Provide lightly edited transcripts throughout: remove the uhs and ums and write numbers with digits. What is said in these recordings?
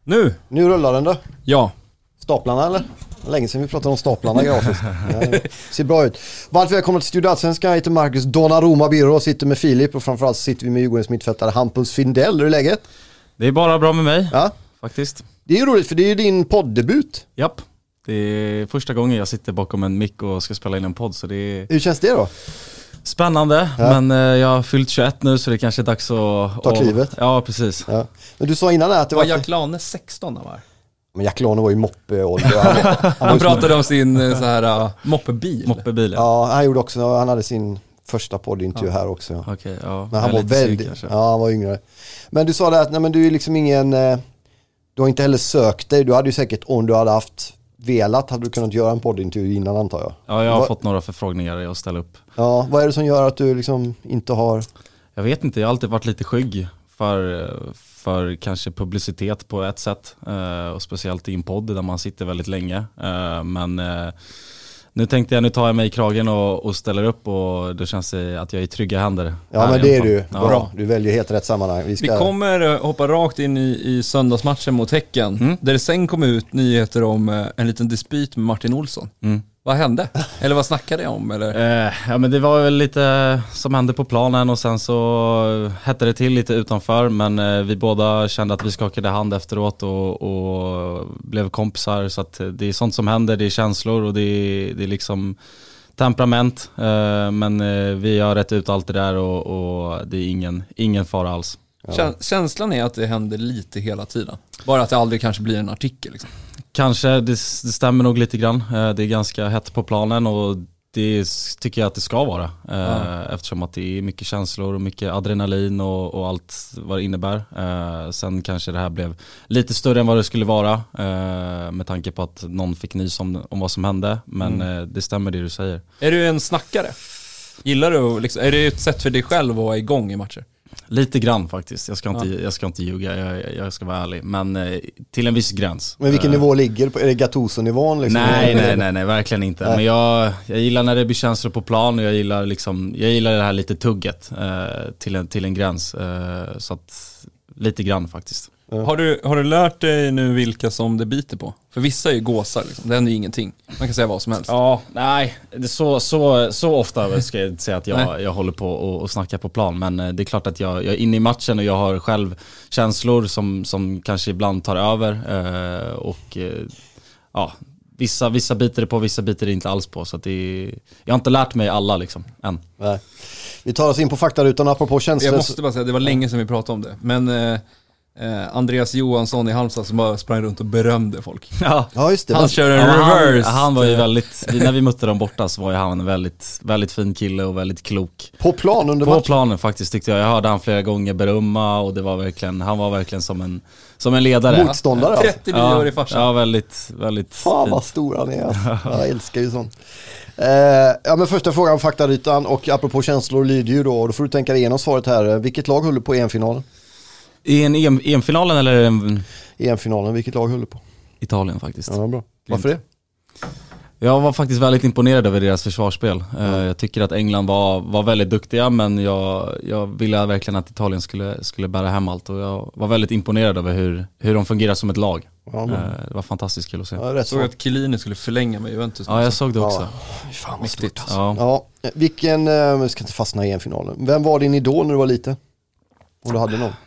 Nu rullar den då. Ja. Staplarna eller? Länge sedan vi pratade om staplarna grafiskt. Ja, ser bra ut. Varmt välkomna till Studio Allsvenskan. Jag heter Marcus Donnarumma Birro och sitter med Filip. Och framförallt sitter vi med Djurgårdens mittfältare Hampus Findell. Hur är läget? Det är bara bra med mig, faktiskt. Det är ju roligt för det är ju din poddebut. Japp, det är första gången jag sitter bakom en mick och ska spela in en podd. Så det är Hur känns det då? spännande, men jag har fyllt 21 nu så det är kanske är dags att... Ta klivet. Ja, precis. Ja. Men du sa innan att det Var var... Jack Lane 16 var? Men Jack Lane var ju moppeålder. Han pratade om sin så här moppebil. Moppebilen. Ja, han gjorde också, han hade sin första poddintervju här också. Ja. Okej, ja. Men han var väldigt, han var yngre. Men du sa det att nej, men du är liksom ingen, du har inte heller sökt dig. Du hade ju säkert, om du hade haft velat, hade du kunnat göra en poddintervju innan, antar jag. Ja, jag har fått några förfrågningar att ställa upp. Ja, vad är det som gör att du liksom inte har... Jag vet inte, jag har alltid varit lite skygg för kanske publicitet på ett sätt. Och speciellt i en podd där man sitter väldigt länge. Men nu tänkte jag, nu tar jag mig i kragen och ställer upp, och då känns det att jag är i trygga händer. Ja, men det är du. Ja. Bra. Du väljer helt rätt sammanhang. Vi kommer hoppa rakt in i söndagsmatchen mot Häcken. Där det sen kom ut nyheter om en liten dispyt med Martin Olsson. Vad hände? Eller vad snackade jag om? Eller? Ja, men det var väl lite som hände på planen, och sen så hette det till lite utanför, men vi båda kände att vi skakade hand efteråt och blev kompisar, så att det är sånt som händer, det är känslor och det är liksom temperament, men vi har rätt ut allt det där och det är ingen fara alls. Ja. Känslan är att det händer lite hela tiden. Bara att det aldrig kanske blir en artikel liksom. Kanske, det stämmer nog lite grann. Det är ganska hett på planen, och det tycker jag att det ska vara. Eftersom att det är mycket känslor och mycket adrenalin och allt vad det innebär. Sen kanske det här blev lite större än vad det skulle vara, med tanke på att någon fick nys om vad som hände. Men det stämmer det du säger. Är du en snackare? Gillar du liksom, är det ett sätt för dig själv att vara igång i matcher? Lite grann faktiskt. Jag ska inte ljuga, jag ska vara ärlig. Men till en viss gräns. Men vilken nivå ligger på? Är det Gattuso-nivån? Liksom? Nej, verkligen inte. Nej. Men jag gillar när det blir känslor på plan, och jag gillar det här lite tugget till en gräns. Så att lite grann faktiskt. Har du lärt dig nu vilka som det biter på? För vissa är ju gåsar liksom. Det händer ju ingenting. Man kan säga vad som helst. Ja, nej. Det så ofta ska jag inte säga att jag håller på och snackar på plan. Men det är klart att jag är inne i matchen, och jag har själv känslor som kanske ibland tar över. Vissa biter det på, vissa biter det inte alls på. Så att jag har inte lärt mig alla liksom, än. Nej. Vi tar oss in på faktarutan apropå känslor. Jag måste bara säga, det var länge sedan vi pratade om det. Men... Andreas Johansson i Halmstad som bara sprang runt och berömde folk. Ja, just det. Han kör en reverse. Han var ju väldigt, när vi mötte dem borta så var ju han en väldigt, väldigt fin kille och väldigt klok. På plan under matchen? På planen faktiskt, tyckte jag. Jag hörde han flera gånger berömma, och det var verkligen, han var verkgen som en ledare. Motståndare. 39 år i farsan. Ja, väldigt, väldigt fan vad stor han är. Jag älskar ju sånt. Men första frågan om faktarutan, och apropå känslor lyder ju då får du tänka dig igenom svaret här. Vilket lag höll på EM-finalen? I en EM-finalen eller EM-finalen, vilket lag höll du på? Italien faktiskt. Ja, bra. Varför det? Jag var faktiskt väldigt imponerad över deras försvarsspel. Jag tycker att England var väldigt duktiga, men jag ville verkligen att Italien skulle bära hem allt, och jag var väldigt imponerad över hur de fungerar som ett lag. Ja, det var fantastiskt kul att se. Jag såg att Chiellini skulle förlänga med Juventus. Ja, jag såg det också. Fan vad stort alltså. Ja. Vilken, jag ska inte fastna i EM-finalen. Vem var din idol när du var liten? Om du hade någon?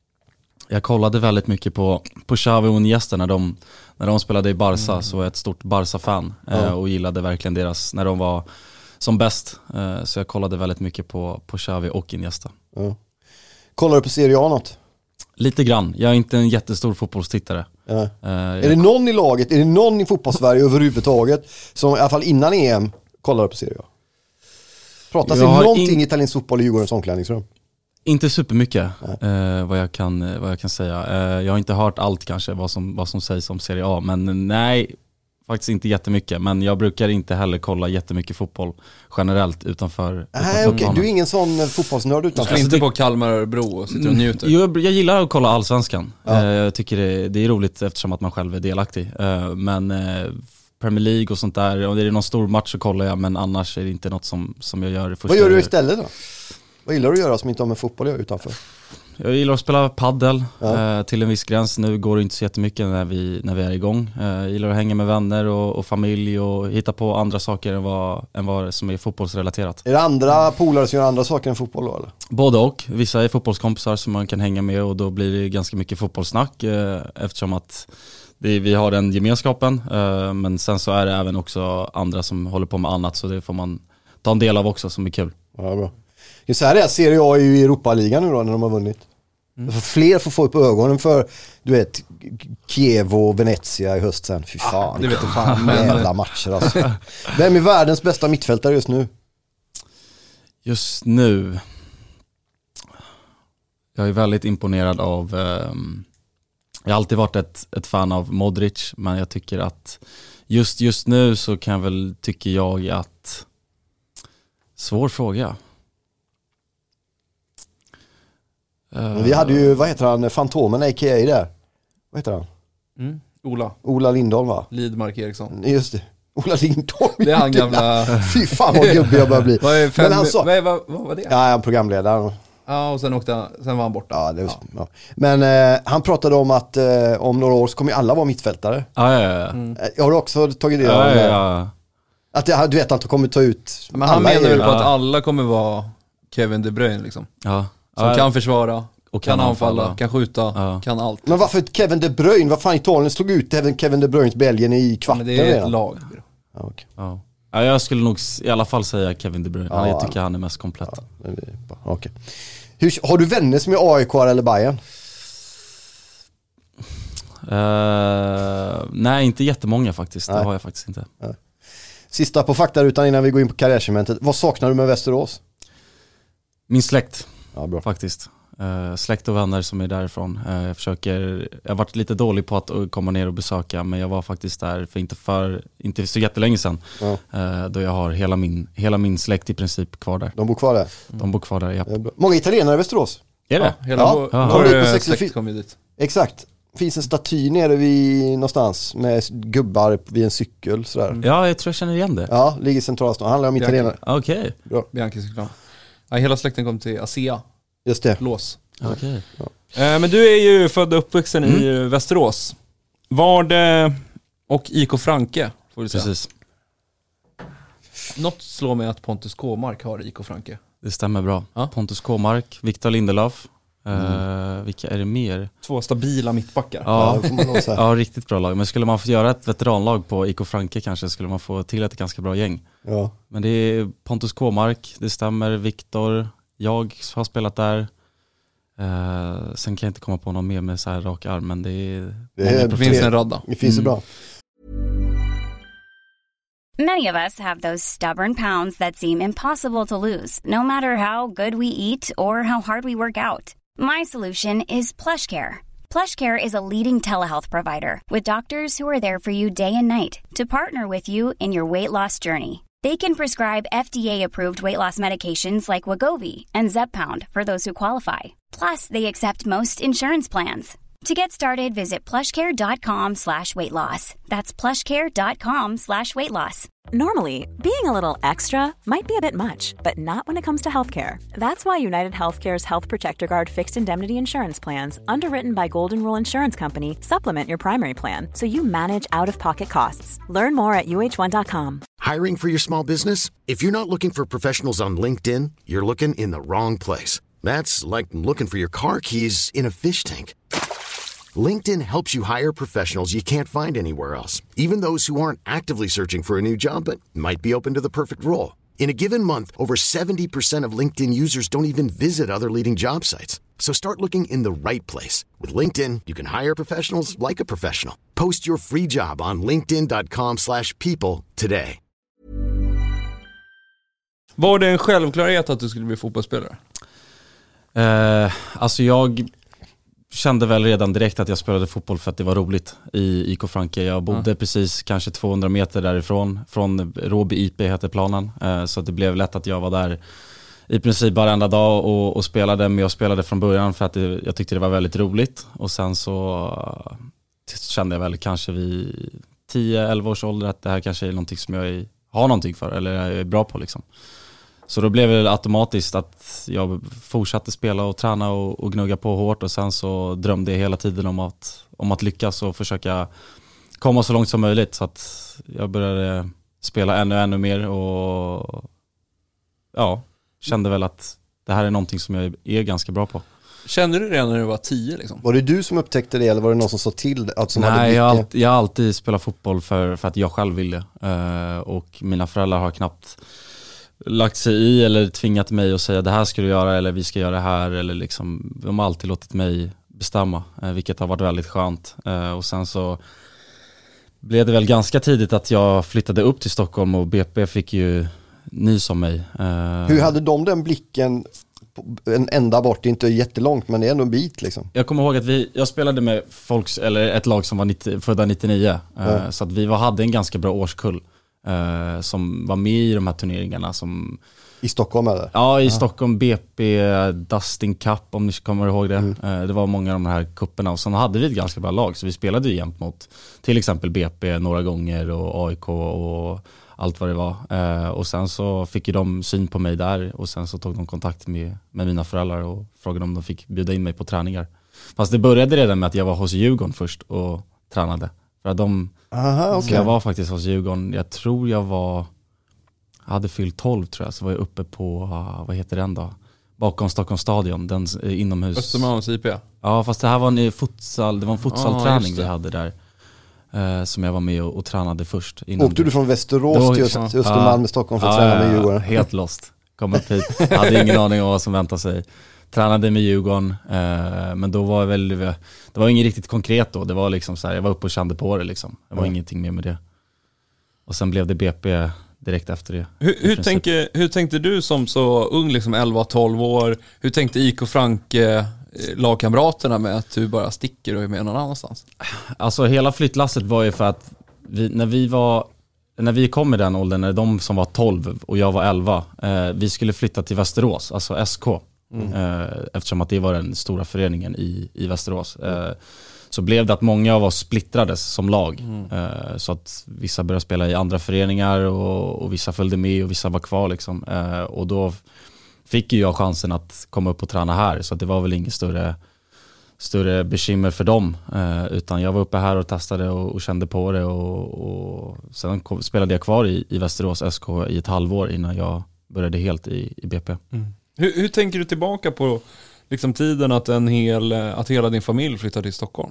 Jag kollade väldigt mycket på Xavi och Iniesta när de spelade i Barca, så var jag ett stort Barca-fan och gillade verkligen deras, när de var som bäst. Så jag kollade väldigt mycket på Xavi och Iniesta. Ja. Kollar du på Serie A något? Lite grann. Jag är inte en jättestor fotbollstittare. Ja. Är det någon i laget, är det någon i fotbollssverige överhuvudtaget som i alla fall innan EM kollar på Serie A? Pratas det någonting italiensk fotboll i Djurgårdens omklädningsrum? Inte supermycket vad jag kan säga. Jag har inte hört allt kanske vad som sägs om Serie A, men nej, faktiskt inte jättemycket. Men jag brukar inte heller kolla jättemycket fotboll generellt utanför. Okej. Du är ingen sån fotbollsnörd utanför. Du inte på Kalmar och Örebro och sitter och njuter. Jag gillar att kolla Allsvenskan. Jag tycker det är roligt eftersom att man själv är delaktig. Men Premier League och sånt där, om det är någon stor match så kollar jag, men annars är det inte något som jag gör. Vad gör du istället då? Vad gillar du att göra som inte har med fotboll att göra utanför? Jag gillar att spela paddel till en viss gräns. Nu går det inte så jättemycket när vi är igång. Jag gillar att hänga med vänner och familj och hitta på andra saker än vad som är fotbollsrelaterat. Är det andra polare som gör andra saker än fotboll då, eller? Både och. Vissa är fotbollskompisar som man kan hänga med och då blir det ganska mycket fotbollssnack eftersom att vi har den gemenskapen. Men sen så är det även också andra som håller på med annat, så det får man ta en del av också som är kul. Ja, bra. Så här är Serie A ju i Europa-ligan nu då när de har vunnit. Fler får få upp ögonen för, du vet, Kiev och Venezia i höst sen. Fy fan. Det vet du fan. Jävla matcher alltså. Vem är världens bästa mittfältare just nu? Just nu? Jag är väldigt imponerad av... jag har alltid varit ett fan av Modric, men jag tycker att just nu så tycker jag att... Svår fråga. Vi hade ju, vad heter han, Fantomen a.k.a. där. Vad heter han? Ola Lindholm, va? Lidmark Eriksson. Just det. Ola Lindholm. Det är han gamla... Fy fan vad gubbig jag börjar bli. Men han sa... vad var det? Ja, han programledare. Ja, och sen var han borta. Ja, det var, ja. Men han pratade om att om några år så kommer alla vara mittfältare. Ja. Har du också tagit det? Ja. Att du vet att de kommer ta ut. Men han menar väl på att alla kommer vara Kevin De Bruyne liksom. Ja. Som kan försvara, och kan anfalla, kan skjuta, kan allt. Men varför Kevin De Bruyne? Vad fan, Italien slog ut Kevin De Bruynes Belgien i kvarten. Men det är ett redan. lag. Ja, okay. Ja, jag skulle nog i alla fall säga Kevin De Bruyne. Jag tycker han är mest komplett. Okay. Har du vänner som är AIK eller Bayern? Nej, inte jättemånga faktiskt. Det har jag faktiskt inte. Nej. Sista på faktarutan innan vi går in på karriärscementet. Vad saknar du med Västerås? Min släkt, bra. faktiskt. Släkt och vänner som är därifrån. Jag har varit lite dålig på att komma ner och besöka, men jag var faktiskt där för inte så jättelänge sedan. Då jag har hela min släkt i princip kvar där. De bor kvar där? De bor kvar där, ja. Många italienare i Västerås? Är det? Hela släkt kom ju dit. Exakt. Finns en staty nere vid någonstans med gubbar vid en cykel sådär. Ja, jag tror jag känner igen det. Ja, ligger i centrala stan. Handlar om italienare. Okej. Bra. Bianchi såklart. Ja, hela släkten kom till ASEA. Just det. Lås. Okej. Ja. Men du är ju född och uppvuxen i Västerås. Var det och IK Franke, får du säga. Precis. Något slår mig att Pontus Kåmark har IK Franke. Det stämmer bra. Pontus Kåmark, Victor Lindelöf. Vilka är det mer? 2 stabila mittbackar. Ja, riktigt bra lag. Men skulle man få göra ett veteranlag på IK Franke kanske skulle man få till ett ganska bra gäng. Ja. Men det är Pontus Kåmark, det stämmer, Victor, jag har spelat där. Sen kan jag inte komma på någon mer med så här rak arm, men det finns en radda. Det finns bra. Many of us have those stubborn pounds that seem impossible to lose, no matter how good we eat or how hard we work out. My solution is PlushCare. PlushCare is a leading telehealth provider with doctors who are there for you day and night to partner with you in your weight loss journey. They can prescribe FDA-approved weight loss medications like Wegovy and Zepbound for those who qualify. Plus, they accept most insurance plans. To get started, visit plushcare.com/weightloss. That's plushcare.com/weightloss. Normally, being a little extra might be a bit much, but not when it comes to healthcare. That's why United Healthcare's Health Protector Guard fixed indemnity insurance plans, underwritten by Golden Rule Insurance Company, supplement your primary plan so you manage out-of-pocket costs. Learn more at uh1.com. Hiring for your small business? If you're not looking for professionals on LinkedIn, you're looking in the wrong place. That's like looking for your car keys in a fish tank. LinkedIn helps you hire professionals you can't find anywhere else, even those who aren't actively searching for a new job but might be open to the perfect role. In a given month, over 70% of LinkedIn users don't even visit other leading job sites. So start looking in the right place. With LinkedIn, you can hire professionals like a professional. Post your free job on linkedin.com/people today. Var det en självklarhet att du skulle bli fotbollsspelare? Alltså jag kände väl redan direkt att jag spelade fotboll för att det var roligt i IK Franke. Jag bodde precis kanske 200 meter därifrån. Från Råby IP heter planen. Så det blev lätt att jag var där i princip varenda dag och spelade. Men jag spelade från början för att jag tyckte det var väldigt roligt. Och sen så kände jag väl kanske vid 10-11 års ålder att det här kanske är någonting som jag har någonting för. Eller jag är bra på liksom. Så då blev det automatiskt att jag fortsatte spela och träna och gnugga på hårt, och sen så drömde jag hela tiden om att lyckas och försöka komma så långt som möjligt, så att jag började spela ännu mer och kände väl att det här är någonting som jag är ganska bra på. Kände du det när du var 10 liksom? Var det du som upptäckte det eller var det någon som sa till? Nej, jag har alltid spelat fotboll för att jag själv ville. Och mina föräldrar har knappt lagt sig i eller tvingat mig att säga det här ska du göra eller vi ska göra det här. Eller liksom, de har alltid låtit mig bestämma, vilket har varit väldigt skönt. Och sen så blev det väl ganska tidigt att jag flyttade upp till Stockholm och BP fick ju nys om mig. Hur hade de den blicken? En ända bort, det är inte jättelångt men det är ändå en bit liksom. Jag kommer ihåg att jag spelade med ett lag som var födda 99, så att vi hade en ganska bra årskull som var med i de här turneringarna som... I Stockholm eller? Ja, i Stockholm, BP, Dustin Cup om ni kommer ihåg det. Det var många av de här kupperna och sen hade vi ett ganska bra lag så vi spelade ju jämt mot till exempel BP några gånger och AIK och allt vad det var. Och sen så fick ju de syn på mig där och sen så tog de kontakt med mina föräldrar och frågade om de fick bjuda in mig på träningar. Fast det började redan med att jag var hos Djurgården först och tränade. För att så jag var faktiskt hos Djurgården. Jag tror jag hade fyllt 12 tror jag, så var jag uppe på, vad heter den då? Bakom Stockholms stadion, den inomhus. Östermalms IP. Ja, fast det här var en futsalträning vi hade där. Som jag var med och tränade först. Åkte du från Västerås till Östermalm med Stockholm för att träna med Djurgården? Helt lost. Kom upp hit. Hade ingen aning om vad som väntade sig. Tränade med Djurgården. Men då var det var inget riktigt konkret då. Det var liksom så här, jag var uppe och kände på det liksom. Det var ingenting mer med det. Och sen blev det BP direkt efter det. Hur tänkte du som så ung, liksom 11-12 år? Hur tänkte IK Franke lagkamraterna med att du bara sticker och är med någon annanstans? Alltså hela flyttlasset var ju för att när vi kom i den åldern, när de som var 12 och jag var 11, vi skulle flytta till Västerås, alltså SK. Eftersom att det var den stora föreningen i Västerås. Så blev det att många av oss splittrades som lag. Så att vissa började spela i andra föreningar och vissa följde med och vissa var kvar liksom. Och då fick ju jag chansen att komma upp och träna här. Så att det var väl inget större bekymmer för dem. Utan jag var uppe här och testade och kände på det. Och sen spelade jag kvar i Västerås SK i ett halvår innan jag började helt i BP. Hur tänker du tillbaka på liksom tiden att hela din familj flyttade till Stockholm?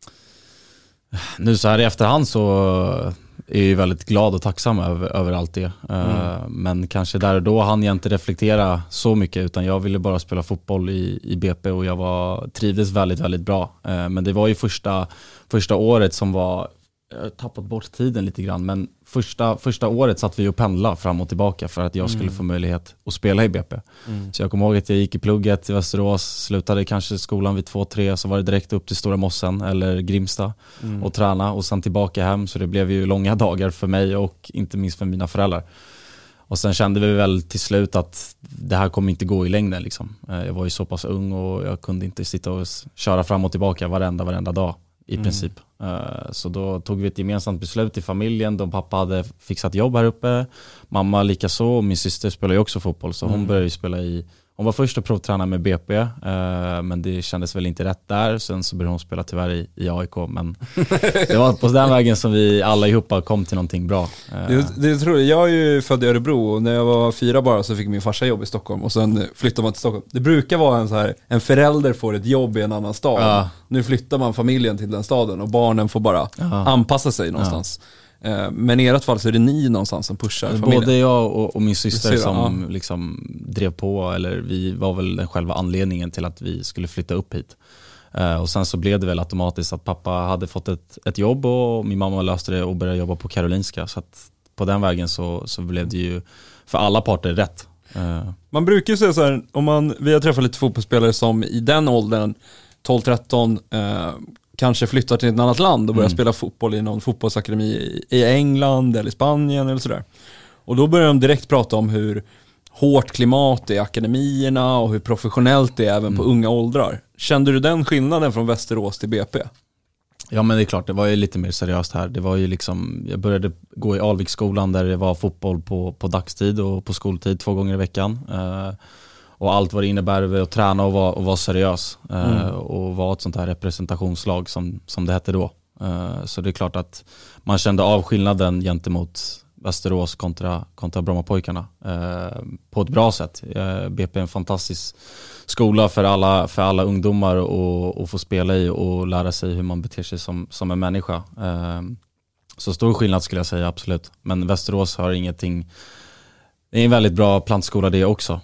Nu så här i efterhand så är jag väldigt glad och tacksam över allt det. Men kanske där och då hann jag inte reflektera så mycket, utan jag ville bara spela fotboll i BP och jag trivdes väldigt, väldigt bra. Men det var ju första året som var, jag har tappat bort tiden lite grann, men första året satt vi och pendla fram och tillbaka för att jag skulle få möjlighet att spela i BP. Så jag kommer ihåg att jag gick i plugget i Västerås, slutade kanske skolan vid 2-3, så var det direkt upp till Stora Mossen eller Grimsta och träna och sen tillbaka hem, så det blev ju långa dagar för mig och inte minst för mina föräldrar. Och sen kände vi väl till slut att det här kommer inte gå i längden liksom. Jag var ju så pass ung och jag kunde inte sitta och köra fram och tillbaka varenda dag i princip. Så då tog vi ett gemensamt beslut i familjen. Pappa hade fixat jobb här uppe, mamma likaså, och min syster spelar ju också fotboll, så hon började spela hon var först att provträna med BP, men det kändes väl inte rätt där. Sen så började hon spela tyvärr i AIK, men det var på den vägen som vi alla ihop kom till någonting bra. Det tror jag är ju född i Örebro, och när jag var 4 bara så fick min farsa jobb i Stockholm och sen flyttade man till Stockholm. Det brukar vara en förälder får ett jobb i en annan stad. Nu flyttar man familjen till den staden och barnen får bara anpassa sig någonstans. Men i ert fall så är det ni någonstans som pushar familjen. Både jag och min syster som liksom drev på, eller vi var väl den själva anledningen till att vi skulle flytta upp hit. Och sen så blev det väl automatiskt att pappa hade fått ett jobb och min mamma löste det och började jobba på Karolinska. Så att på den vägen så blev det ju för alla parter rätt. Man brukar ju säga så här, vi har träffat lite fotbollsspelare som i den åldern 12-13 kanske flyttar till ett annat land och börjar spela fotboll i någon fotbollsakademi i England eller Spanien eller sådär. Och då börjar de direkt prata om hur hårt klimat är i akademierna och hur professionellt det är även på unga åldrar. Kände du den skillnaden från Västerås till BP? Ja, men det är klart, det var ju lite mer seriöst här. Det var ju liksom, jag började gå i Alviksskolan där det var fotboll på dagstid och på skoltid 2 gånger i veckan. Och allt vad det innebär att träna och vara seriös. Och vara ett sånt här representationslag som det hette då. Så det är klart att man kände avskillnaden gentemot Västerås kontra Brommapojkarna på ett bra sätt. BP är en fantastisk skola för alla ungdomar och få spela i och lära sig hur man beter sig som en människa. Så stor skillnad skulle jag säga, absolut. Men Västerås har ingenting. Det är en väldigt bra plantskola det också.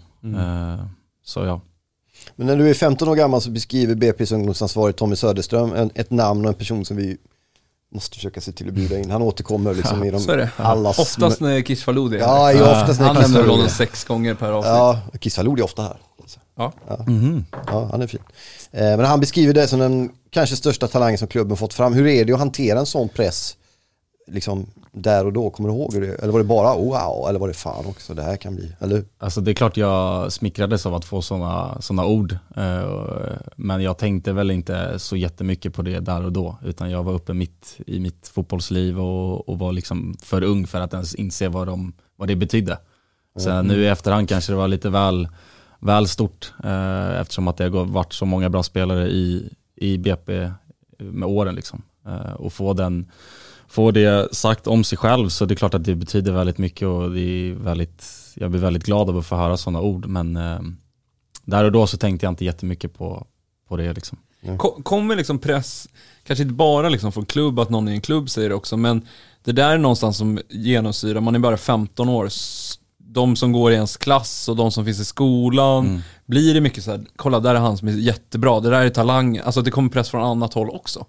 Så ja. Men när du är 15 år gammal så beskriver BP:s ungdomsansvarig Tommy Söderström ett namn och en person som vi måste försöka se till att bjuda in. Han återkommer liksom i de allas... Oftast när Kisvalodi är här. Ja, oftast när han nämner honom 6 gånger per avsnitt. Ja, Kisvalodi är ofta här. Ja. Ja, han är fin. Men han beskriver det som den kanske största talangen som klubben fått fram. Hur är det att hantera en sån press liksom där och då? Kommer du ihåg det? Eller var det bara wow? Eller var det fan också? Det här kan bli, eller? Alltså det är klart jag smickrades av att få såna ord. Men jag tänkte väl inte så jättemycket på det där och då. Utan jag var uppe mitt i mitt fotbollsliv och var liksom för ung för att ens inse vad det betydde. Sen nu i efterhand kanske det var lite väl stort. Eftersom att det har varit så många bra spelare i BP med åren liksom. Och få det sagt om sig själv, så det är klart att det betyder väldigt mycket och det är jag blir väldigt glad av att få höra sådana ord, men där och då så tänkte jag inte jättemycket på det liksom. Kommer liksom press, kanske inte bara liksom från klubb, att någon i en klubb säger det också, men det där är någonstans som genomsyrar, man är bara 15 år, de som går i ens klass och de som finns i skolan, blir det mycket så här, kolla där är han som är jättebra, det där är talang, alltså det kommer press från annat håll också.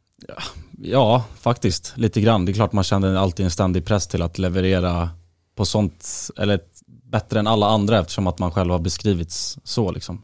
Ja, faktiskt. Lite grann. Det är klart man känner alltid en ständig press till att leverera på sånt, eller bättre än alla andra, eftersom att man själv har beskrivits så liksom.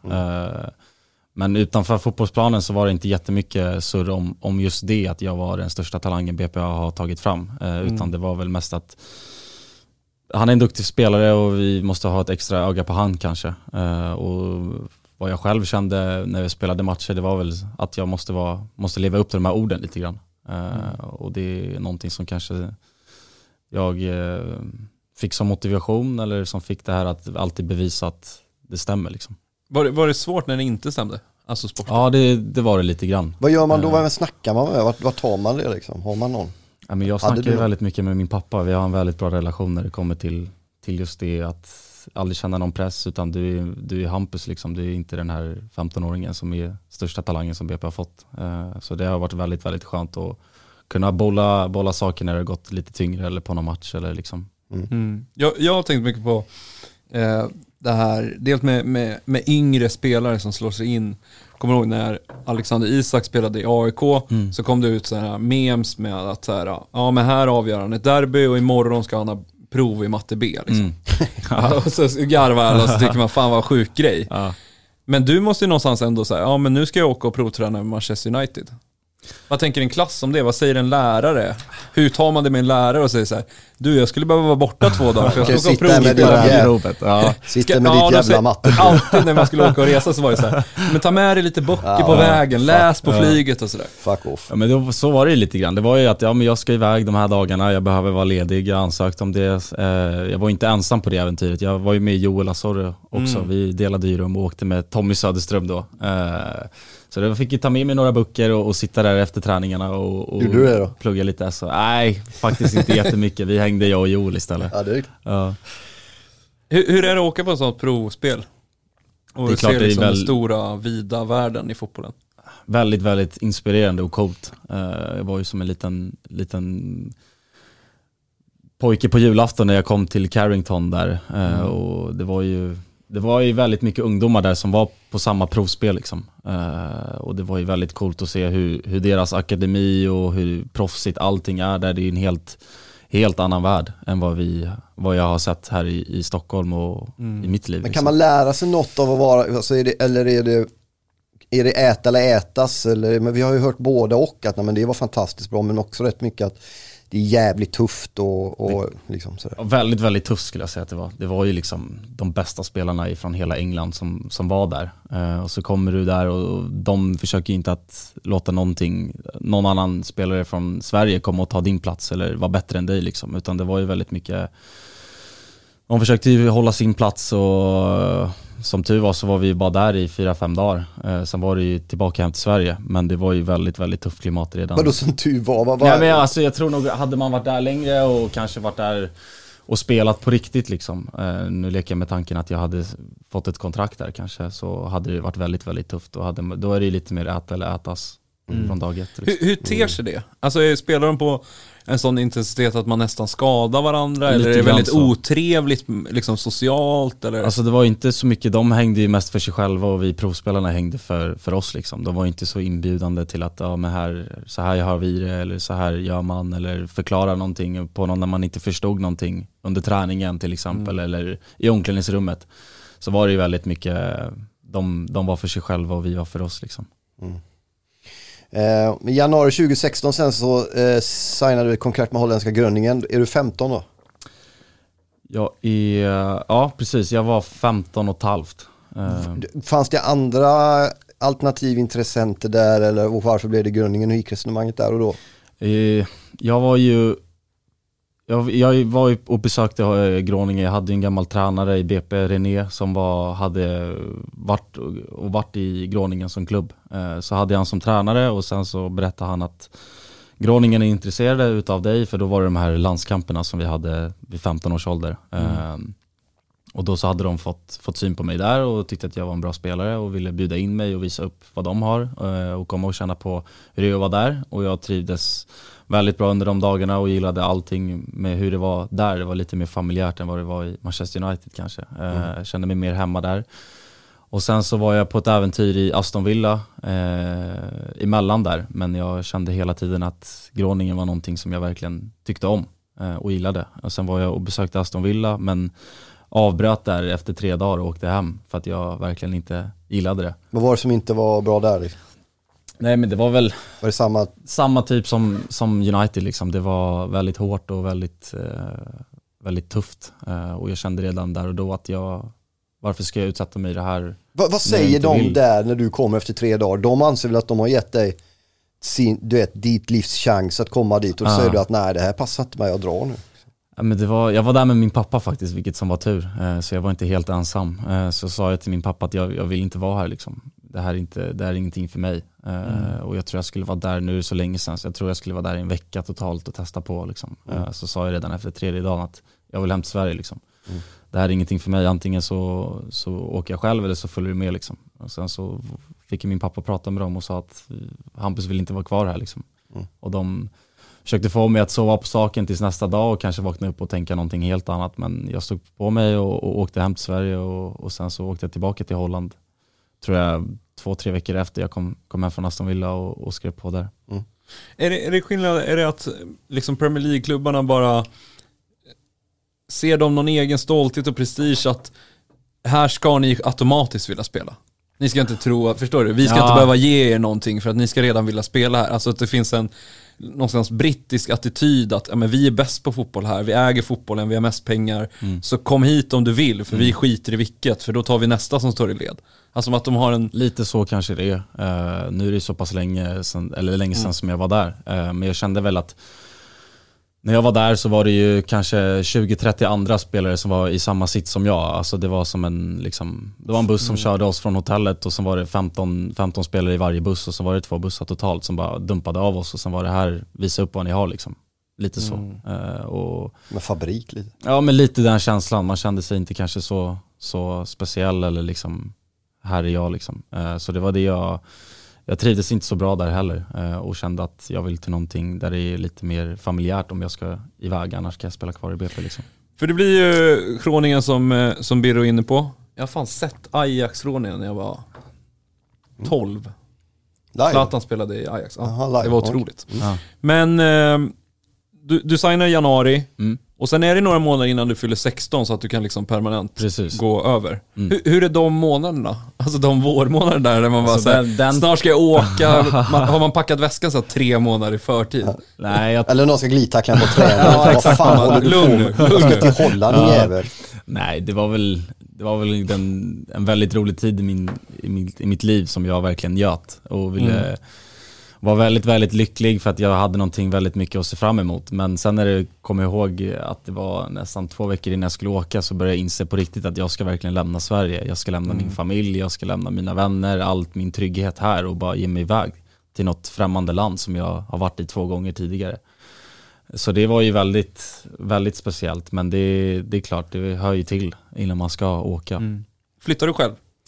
Men utanför fotbollsplanen så var det inte jättemycket surr om just det, att jag var den största talangen BPA har tagit fram. Utan det var väl mest att han är en duktig spelare och vi måste ha ett extra öga på han kanske. Och vad jag själv kände när vi spelade matcher, det var väl att jag måste leva upp till de här orden lite grann. Och det är någonting som kanske jag fick som motivation, eller som fick det här att alltid bevisa att det stämmer liksom. Var det svårt när det inte stämde? Alltså sport? Ja, det var det lite grann. Vad gör man då? Vad snackar man med? Vart tar man det liksom? Har man någon? Ja, men jag snackar ju väldigt mycket med min pappa. Vi har en väldigt bra relation när det kommer till just det, att aldrig känna någon press, utan du är Hampus liksom. Du är inte den här 15-åringen som är största talangen som BP har fått. Så det har varit väldigt, väldigt skönt att kunna bolla saker när det har gått lite tyngre eller på någon match eller liksom. Jag har tänkt mycket på det här, dels med yngre spelare som slår sig in. Kommer ihåg när Alexander Isak spelade i AIK, så kom det ut så här memes med att så här, ja men här avgör han ett derby och imorgon ska han ha prov i matte B liksom. Och så garvar alla och så tycker man fan vad sjuk grej. Men du måste ju någonstans ändå säga, ja men nu ska jag åka och provträna med Manchester United. Vad tänker en klass om det? Vad säger en lärare? Hur tar man det med en lärare och säger så här, du jag skulle behöva vara borta 2 dagar för jag ska åka och provträna. Sitta med ditt jävla matte. Alltid när man skulle åka och resa så var det så här, men ta med dig lite böcker på vägen, läs på flyget och sådär. Fuck off. Ja, men så var det ju lite grann. Det var ju att men jag ska iväg de här dagarna, jag behöver vara ledig, jag ansökt om det. Jag var inte ensam på det äventyret. Jag var ju med Joel Asorre också. Vi delade ju rum och åkte med Tommy Söderström då. Så jag fick ju ta med mig några böcker och sitta där efter träningarna och du det då? Plugga lite. Så, nej, faktiskt inte jättemycket. Vi hängde jag och Joel istället. Ja, det är ja. Hur är det att åka på ett sånt provspel? Och det är klart se liksom det är den stora, vida världen i fotbollen. Väldigt, väldigt inspirerande och coolt. Jag var ju som en liten pojke på julafton när jag kom till Carrington där. Och det var ju väldigt mycket ungdomar där som var på samma provspel liksom. Och det var ju väldigt coolt att se hur deras akademi och hur proffsigt allting är där. Det är en helt annan värld än vad jag har sett här i Stockholm och i mitt liv. Men kan man lära sig något av att vara, alltså är det äta eller ätas? Eller, men vi har ju hört både och att men det var fantastiskt bra, men också rätt mycket att det är jävligt tufft och liksom sådär. Väldigt, väldigt tufft skulle jag säga att det var. Det var ju liksom de bästa spelarna från hela England som var där. Och så kommer du där och de försöker inte att låta någon annan spelare från Sverige komma och ta din plats eller vara bättre än dig liksom. Utan det var ju väldigt mycket, de försökte ju hålla sin plats och som tur var så var vi bara där i 4-5 dagar. Sen var det ju tillbaka hem till Sverige. Men det var ju väldigt, väldigt tufft klimat redan. Vadå som tur var? Ja, men alltså, jag tror nog, hade man varit där längre och kanske varit där och spelat på riktigt liksom. Nu leker jag med tanken att jag hade fått ett kontrakt där kanske. Så hade det varit väldigt, väldigt tufft. Då är det lite mer äta eller ätas från dag ett. Liksom. Hur ter sig det? Alltså spelar de på en sån intensitet att man nästan skadar varandra? Lite eller är det väldigt så. Otrevligt liksom socialt? Eller? Alltså det var inte så mycket, de hängde ju mest för sig själva och vi provspelarna hängde för oss liksom. De var inte så inbjudande till att men så här har vi det eller så här gör man eller förklara någonting på någon när man inte förstod någonting under träningen till exempel eller i omklädningsrummet. Så var det ju väldigt mycket, de var för sig själva och vi var för oss liksom. I januari 2016 sen så signade du ett kontrakt med holländska Groningen. Är du 15 då? Ja, precis. Jag var 15 och ett halvt. Fanns det andra alternativ intressenter där eller varför blev det Groningen? Hur gick resonemanget där och då? Jag var ju och besökte Groningen. Jag hade en gammal tränare i BP, René, som hade varit i Groningen som klubb. Så hade jag han som tränare och sen så berättade han att Groningen är intresserade utav dig, för då var det de här landskamperna som vi hade vid 15 års ålder. Och då så hade de fått syn på mig där och tyckte att jag var en bra spelare och ville bjuda in mig och visa upp vad de har och komma och känna på hur det var där. Och jag trivdes väldigt bra under de dagarna och gillade allting med hur det var där. Det var lite mer familjärt än vad det var i Manchester United kanske. Jag kände mig mer hemma där. Och sen så var jag på ett äventyr i Aston Villa emellan där. Men jag kände hela tiden att Groningen var någonting som jag verkligen tyckte om och gillade. Och sen var jag och besökte Aston Villa men avbröt där efter 3 dagar och åkte hem för att jag verkligen inte gillade det. Vad var det som inte var bra där? Nej, men det var väl var det samma typ som United liksom. Det var väldigt hårt och väldigt, väldigt tufft. Och jag kände redan där och då att varför ska jag utsätta mig i det här? Vad säger de där när du kommer efter 3 dagar? De anser väl att de har gett dig ditt livs chans att komma dit och så säger du att nej, det här passar inte mig, jag drar nu. Ja, men jag var där med min pappa faktiskt, vilket som var tur. Så jag var inte helt ensam. Så sa jag till min pappa att jag vill inte vara här liksom. Det här är ingenting för mig. Och jag tror jag skulle vara där, nu är det så länge sedan, så jag tror jag skulle vara där i en vecka totalt och testa på liksom. Så sa jag redan efter 3:e dagen att jag vill hem till Sverige liksom. Det här är ingenting för mig, antingen så åker jag själv eller så följer du med liksom. Och sen så fick min pappa prata med dem och sa att Hampus vill inte vara kvar här liksom. Och de försökte få mig att sova på saken tills nästa dag och kanske vakna upp och tänka någonting helt annat. Men jag stod på mig och åkte hem till Sverige och sen så åkte jag tillbaka till Holland. Tror jag 2-3 veckor efter jag kom hem från Aston Villa och skrev på där. Är det skillnad, är det att liksom Premier League-klubbarna bara ser de någon egen stolthet och prestige att här ska ni automatiskt vilja spela? Ni ska inte tro, förstår du? Vi ska inte behöva ge er någonting för att ni ska redan vilja spela här. Alltså att det finns en någonstans brittisk attityd att men vi är bäst på fotboll här, vi äger fotbollen, vi har mest pengar, så kom hit om du vill, för vi skiter i vilket, för då tar vi nästa som står i led. Alltså att de har en... Lite så kanske det är. Nu är det så pass länge sedan som jag var där. Men jag kände väl att när jag var där så var det ju kanske 20-30 andra spelare som var i samma sitt som jag. Alltså det var som det var en buss som körde oss från hotellet och så var det 15 spelare i varje buss och så var det 2 bussar totalt som bara dumpade av oss och sen var det här, visa upp vad ni har liksom. Lite så. Med fabrik lite. Ja, men lite den känslan. Man kände sig inte kanske så speciell eller liksom, här är jag liksom. Så det var det jag trivdes inte så bra där heller och kände att jag vill till någonting där det är lite mer familjärt om jag ska iväg, annars kan jag spela kvar i BP liksom. För det blir ju Groningen som Birro är inne på. Jag har fan sett Ajax-Groningen när jag var 12. Zlatan spelade i Ajax. Ja, det var otroligt. Men du signar i januari och sen är det några månader innan du fyller 16 så att du kan liksom permanent gå över. Hur är de månaderna? Alltså de vårmånaderna där man bara säger snart ska jag åka. Har man packat väskan så 3 månader i förtid? Nej, eller någon ska glidtackla på träning. Vad fan håller du på med? Du ska till Holland, din jävel. Nej, det var väl en väldigt rolig tid i mitt liv som jag verkligen njöt och ville var väldigt, väldigt lycklig för att jag hade någonting väldigt mycket att se fram emot. Men sen när det kom ihåg att det var nästan 2 veckor innan jag skulle åka så började jag inse på riktigt att jag ska verkligen lämna Sverige. Jag ska lämna min familj, jag ska lämna mina vänner, allt min trygghet här och bara ge mig iväg till något främmande land som jag har varit i 2 gånger tidigare. Så det var ju väldigt, väldigt speciellt. Men det är klart, det hör ju till innan man ska åka. Flyttar du själv?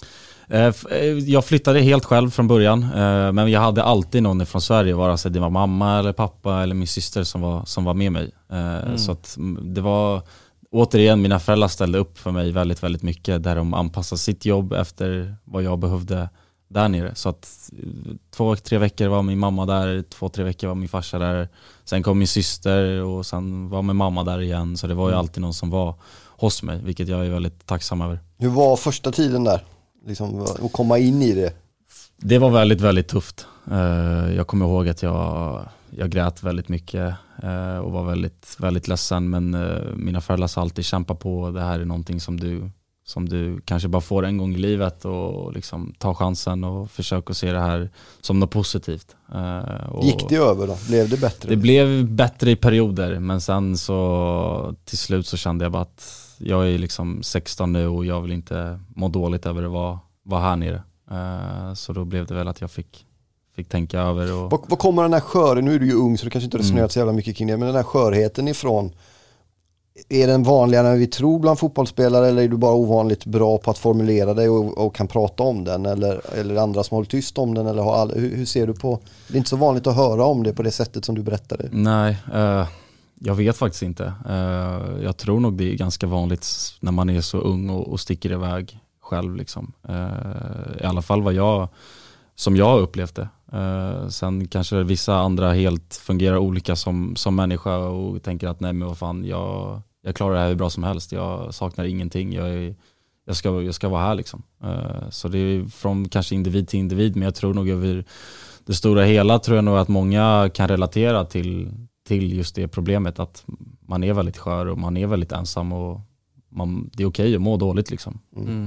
Jag flyttade helt själv från början, men jag hade alltid någon från Sverige, vare sig det var mamma eller pappa eller min syster som var med mig. Så att det var återigen, mina föräldrar ställde upp för mig väldigt, väldigt mycket där de anpassade sitt jobb efter vad jag behövde där nere. Så att 2-3 veckor var min mamma där, 2-3 veckor var min farsa där. Sen kom min syster och sen var min mamma där igen. Så det var ju alltid någon som var hos mig, vilket jag är väldigt tacksam över. Hur var första tiden där? Liksom, att komma in i det? Det var väldigt, väldigt tufft. Jag kommer ihåg att jag grät väldigt mycket och var väldigt, väldigt ledsen. Men mina föräldrar sa alltid kämpa på. Det här är någonting som du kanske bara får en gång i livet och liksom ta chansen och försöka se det här som något positivt. Gick det över då? Blev det bättre? Det blev bättre i perioder, men sen så till slut så kände jag bara att jag är liksom 16 nu och jag vill inte må dåligt över att vara här nere. Så då blev det väl att jag fick tänka över. Vad kommer den här skörheten, nu är du ju ung så du kanske inte resonerat så jävla mycket kring det, men den här skörheten ifrån, är den vanligare än vi tror bland fotbollsspelare eller är du bara ovanligt bra på att formulera dig och kan prata om den eller andra som håller tyst om den eller hur ser du på, det är inte så vanligt att höra om det på det sättet som du berättade. Nej, jag vet faktiskt inte. Jag tror nog det är ganska vanligt när man är så ung och sticker iväg själv liksom. I alla fall som jag har upplevt det. Sen kanske vissa andra helt fungerar olika som människa och tänker att nej men vad fan, jag klarar det här hur bra som helst. Jag saknar ingenting. Jag ska vara här liksom. Så det är från kanske individ till individ, men jag tror nog över det stora hela tror jag nog att många kan relatera till just det problemet att man är väldigt skör och man är väldigt ensam och det är okej att må dåligt liksom.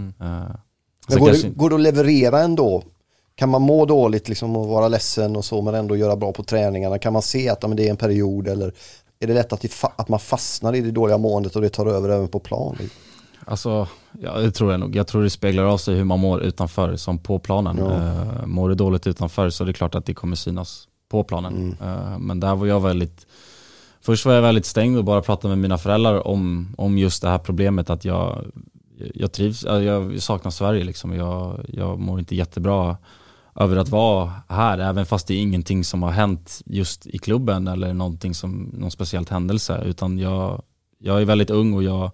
Men går det att leverera ändå? Kan man må dåligt liksom och vara ledsen och så men ändå göra bra på träningarna? Kan man se att det är en period eller är det lätt att man fastnar i det dåliga måendet och det tar över även på plan? Alltså, ja, det tror jag nog. Jag tror det speglar av sig hur man mår utanför som på planen. Mår du dåligt utanför så är det klart att det kommer synas på planen. Men där var jag först var jag väldigt stängd och bara pratade med mina föräldrar om just det här problemet att jag trivs, jag saknar Sverige liksom. Jag mår inte jättebra över att vara här, även fast det är ingenting som har hänt just i klubben eller någonting som någon speciellt händelse, utan jag är väldigt ung och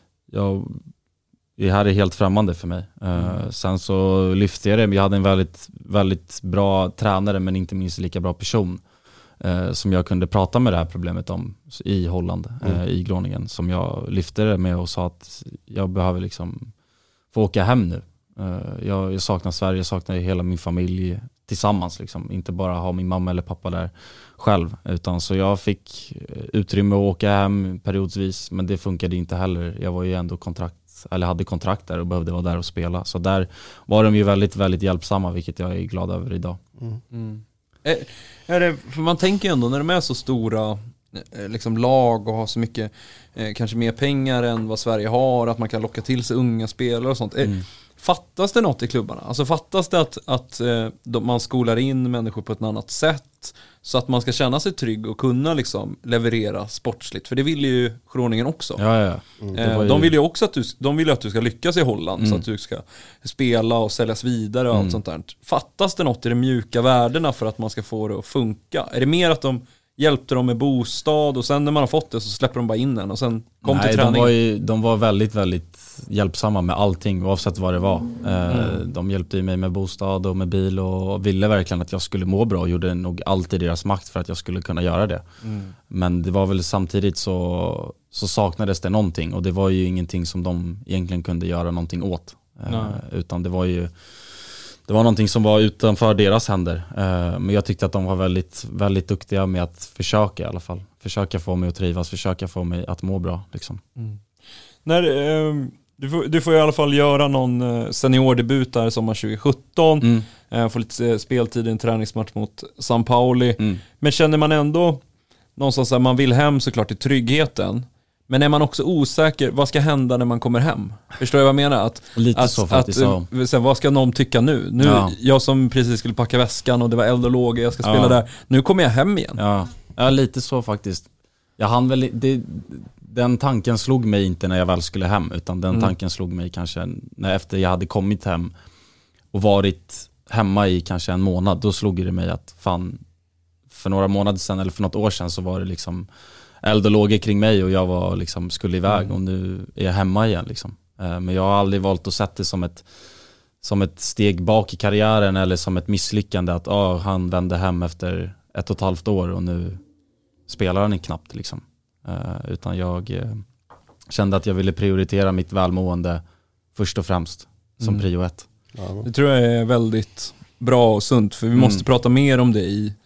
det här är helt främmande för mig. Sen så lyfte jag det, men jag hade en väldigt, väldigt bra tränare men inte minst lika bra person som jag kunde prata med det här problemet om i Holland, i Groningen, som jag lyfte det med och sa att jag behöver liksom få åka hem nu. Jag saknar Sverige, jag saknar hela min familj tillsammans liksom. Inte bara ha min mamma eller pappa där själv, utan så jag fick utrymme att åka hem periodvis, men det funkade inte heller. Jag var ju ändå hade kontrakt där och behövde vara där och spela. Så där var de ju väldigt, väldigt hjälpsamma, vilket jag är glad över idag. För man tänker ju ändå när de är så stora liksom lag och har så mycket kanske mer pengar än vad Sverige har, att man kan locka till sig unga spelare och sånt. Fattas det något i klubbarna? Alltså fattas det att man skolar in människor på ett annat sätt så att man ska känna sig trygg och kunna liksom leverera sportsligt? För det vill ju Groningen också. Ja. De vill ju också att du ska lyckas i Holland så att du ska spela och säljas vidare och allt sånt där. Fattas det något i de mjuka värdena för att man ska få det att funka? Är det mer att de hjälpte de med bostad och sen när man har fått det så släpper de bara in en och sen kom till träning. De var väldigt, väldigt hjälpsamma med allting oavsett vad det var. De hjälpte mig med bostad och med bil och ville verkligen att jag skulle må bra och gjorde nog alltid deras makt för att jag skulle kunna göra det. Men det var väl samtidigt så saknades det någonting och det var ju ingenting som de egentligen kunde göra någonting åt. Utan det var någonting som var utanför deras händer. Men jag tyckte att de var väldigt, väldigt duktiga med att försöka i alla fall. Försöka få mig att trivas, försöka få mig att må bra. Liksom. Du får i alla fall göra någon seniordebut där sommar 2017. Få lite speltid i en träningsmatch mot San Pauli. Men känner man ändå någonstans att man vill hem såklart i tryggheten. Men är man också osäker, vad ska hända när man kommer hem? Förstår jag vad jag menar? Lite så faktiskt. Sen, vad ska någon tycka nu? Jag som precis skulle packa väskan och det var eld och låg, jag ska spela där. Nu kommer jag hem igen. Ja, lite så faktiskt. Jag hann väl, den tanken slog mig inte när jag väl skulle hem, utan den tanken slog mig kanske när efter jag hade kommit hem och varit hemma i kanske en månad. Då slog det mig att fan, för några månader sedan eller för något år sedan så var det liksom eld och lågor kring mig och jag var liksom skulle iväg och nu är jag hemma igen liksom. Men jag har aldrig valt att sätta det som ett steg bak i karriären eller som ett misslyckande att han vände hem efter 1,5 år och nu spelar han knappt liksom. Utan jag kände att jag ville prioritera mitt välmående först och främst som prio 1. Det tror jag är väldigt bra och sunt, för vi måste prata mer om det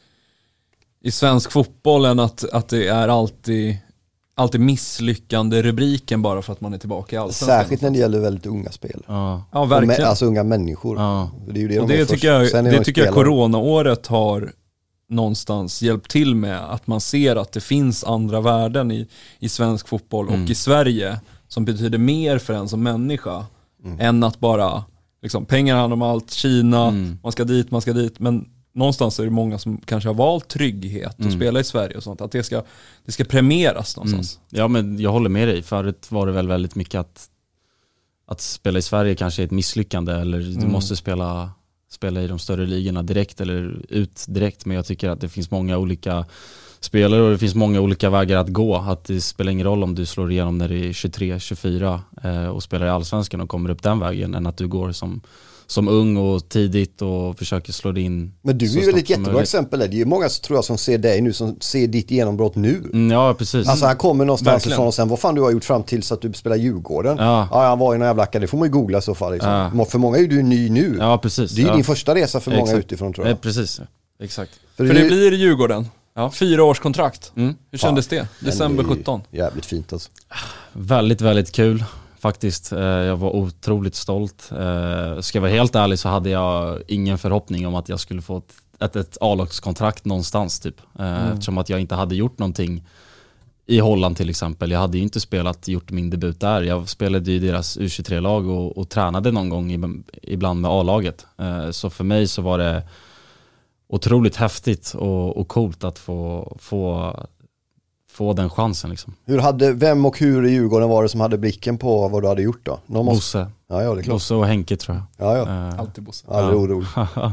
i svensk fotboll än att det är alltid misslyckande rubriken bara för att man är tillbaka i allsvenskan. Särskilt när det gäller väldigt unga spel. Ja, verkligen. Alltså unga människor. Det är ju det och det tycker jag coronaåret har någonstans hjälpt till med, att man ser att det finns andra värden i svensk fotboll och i Sverige som betyder mer för en som människa än att bara liksom, pengar handlar om allt, Kina, man ska dit, men någonstans är det många som kanske har valt trygghet och spela i Sverige och sånt, att det ska premieras någonstans. Ja, men jag håller med dig. Förut var det väl väldigt mycket att spela i Sverige kanske är ett misslyckande, eller du måste spela i de större ligorna direkt eller ut direkt, men jag tycker att det finns många olika spelare och det finns många olika vägar att gå. Att det spelar ingen roll om du slår igenom när det är 23-24 och spelar i allsvenskan och kommer upp den vägen, än att du går som ung och tidigt och försöker slå det in. Men du är ju ett jättebra exempel. Det är ju många, tror jag, som ser dig nu, som ser ditt genombrott nu. Ja, precis. Alltså han kommer någonstans ifrån och sen vad fan du har gjort fram till så att du spelar Djurgården. Ja, han var i en jävla akademi. Det får man ju googla så fall. Liksom. För många är du ny nu. Ja, precis. Det är ju din första resa för många utifrån, tror jag. Precis, exakt. För det blir Djurgården. 4 års kontrakt. Hur kändes det? December 17. Jävligt fint alltså. Väldigt, väldigt kul. Faktiskt, jag var otroligt stolt. Ska jag vara helt ärlig så hade jag ingen förhoppning om att jag skulle få ett A-lagskontrakt någonstans typ. Eftersom att jag inte hade gjort någonting i Holland till exempel. Jag hade ju inte gjort min debut där. Jag spelade i deras U23-lag och tränade någon gång ibland med A-laget. Så för mig så var det otroligt häftigt och coolt att få den chansen liksom. Vem och hur i Djurgården var det som hade blicken på vad du hade gjort då? Bosse. Ja, det är klart. Bosse och Henke tror jag. Ja. Alltid Bosse. Aldrig orolig.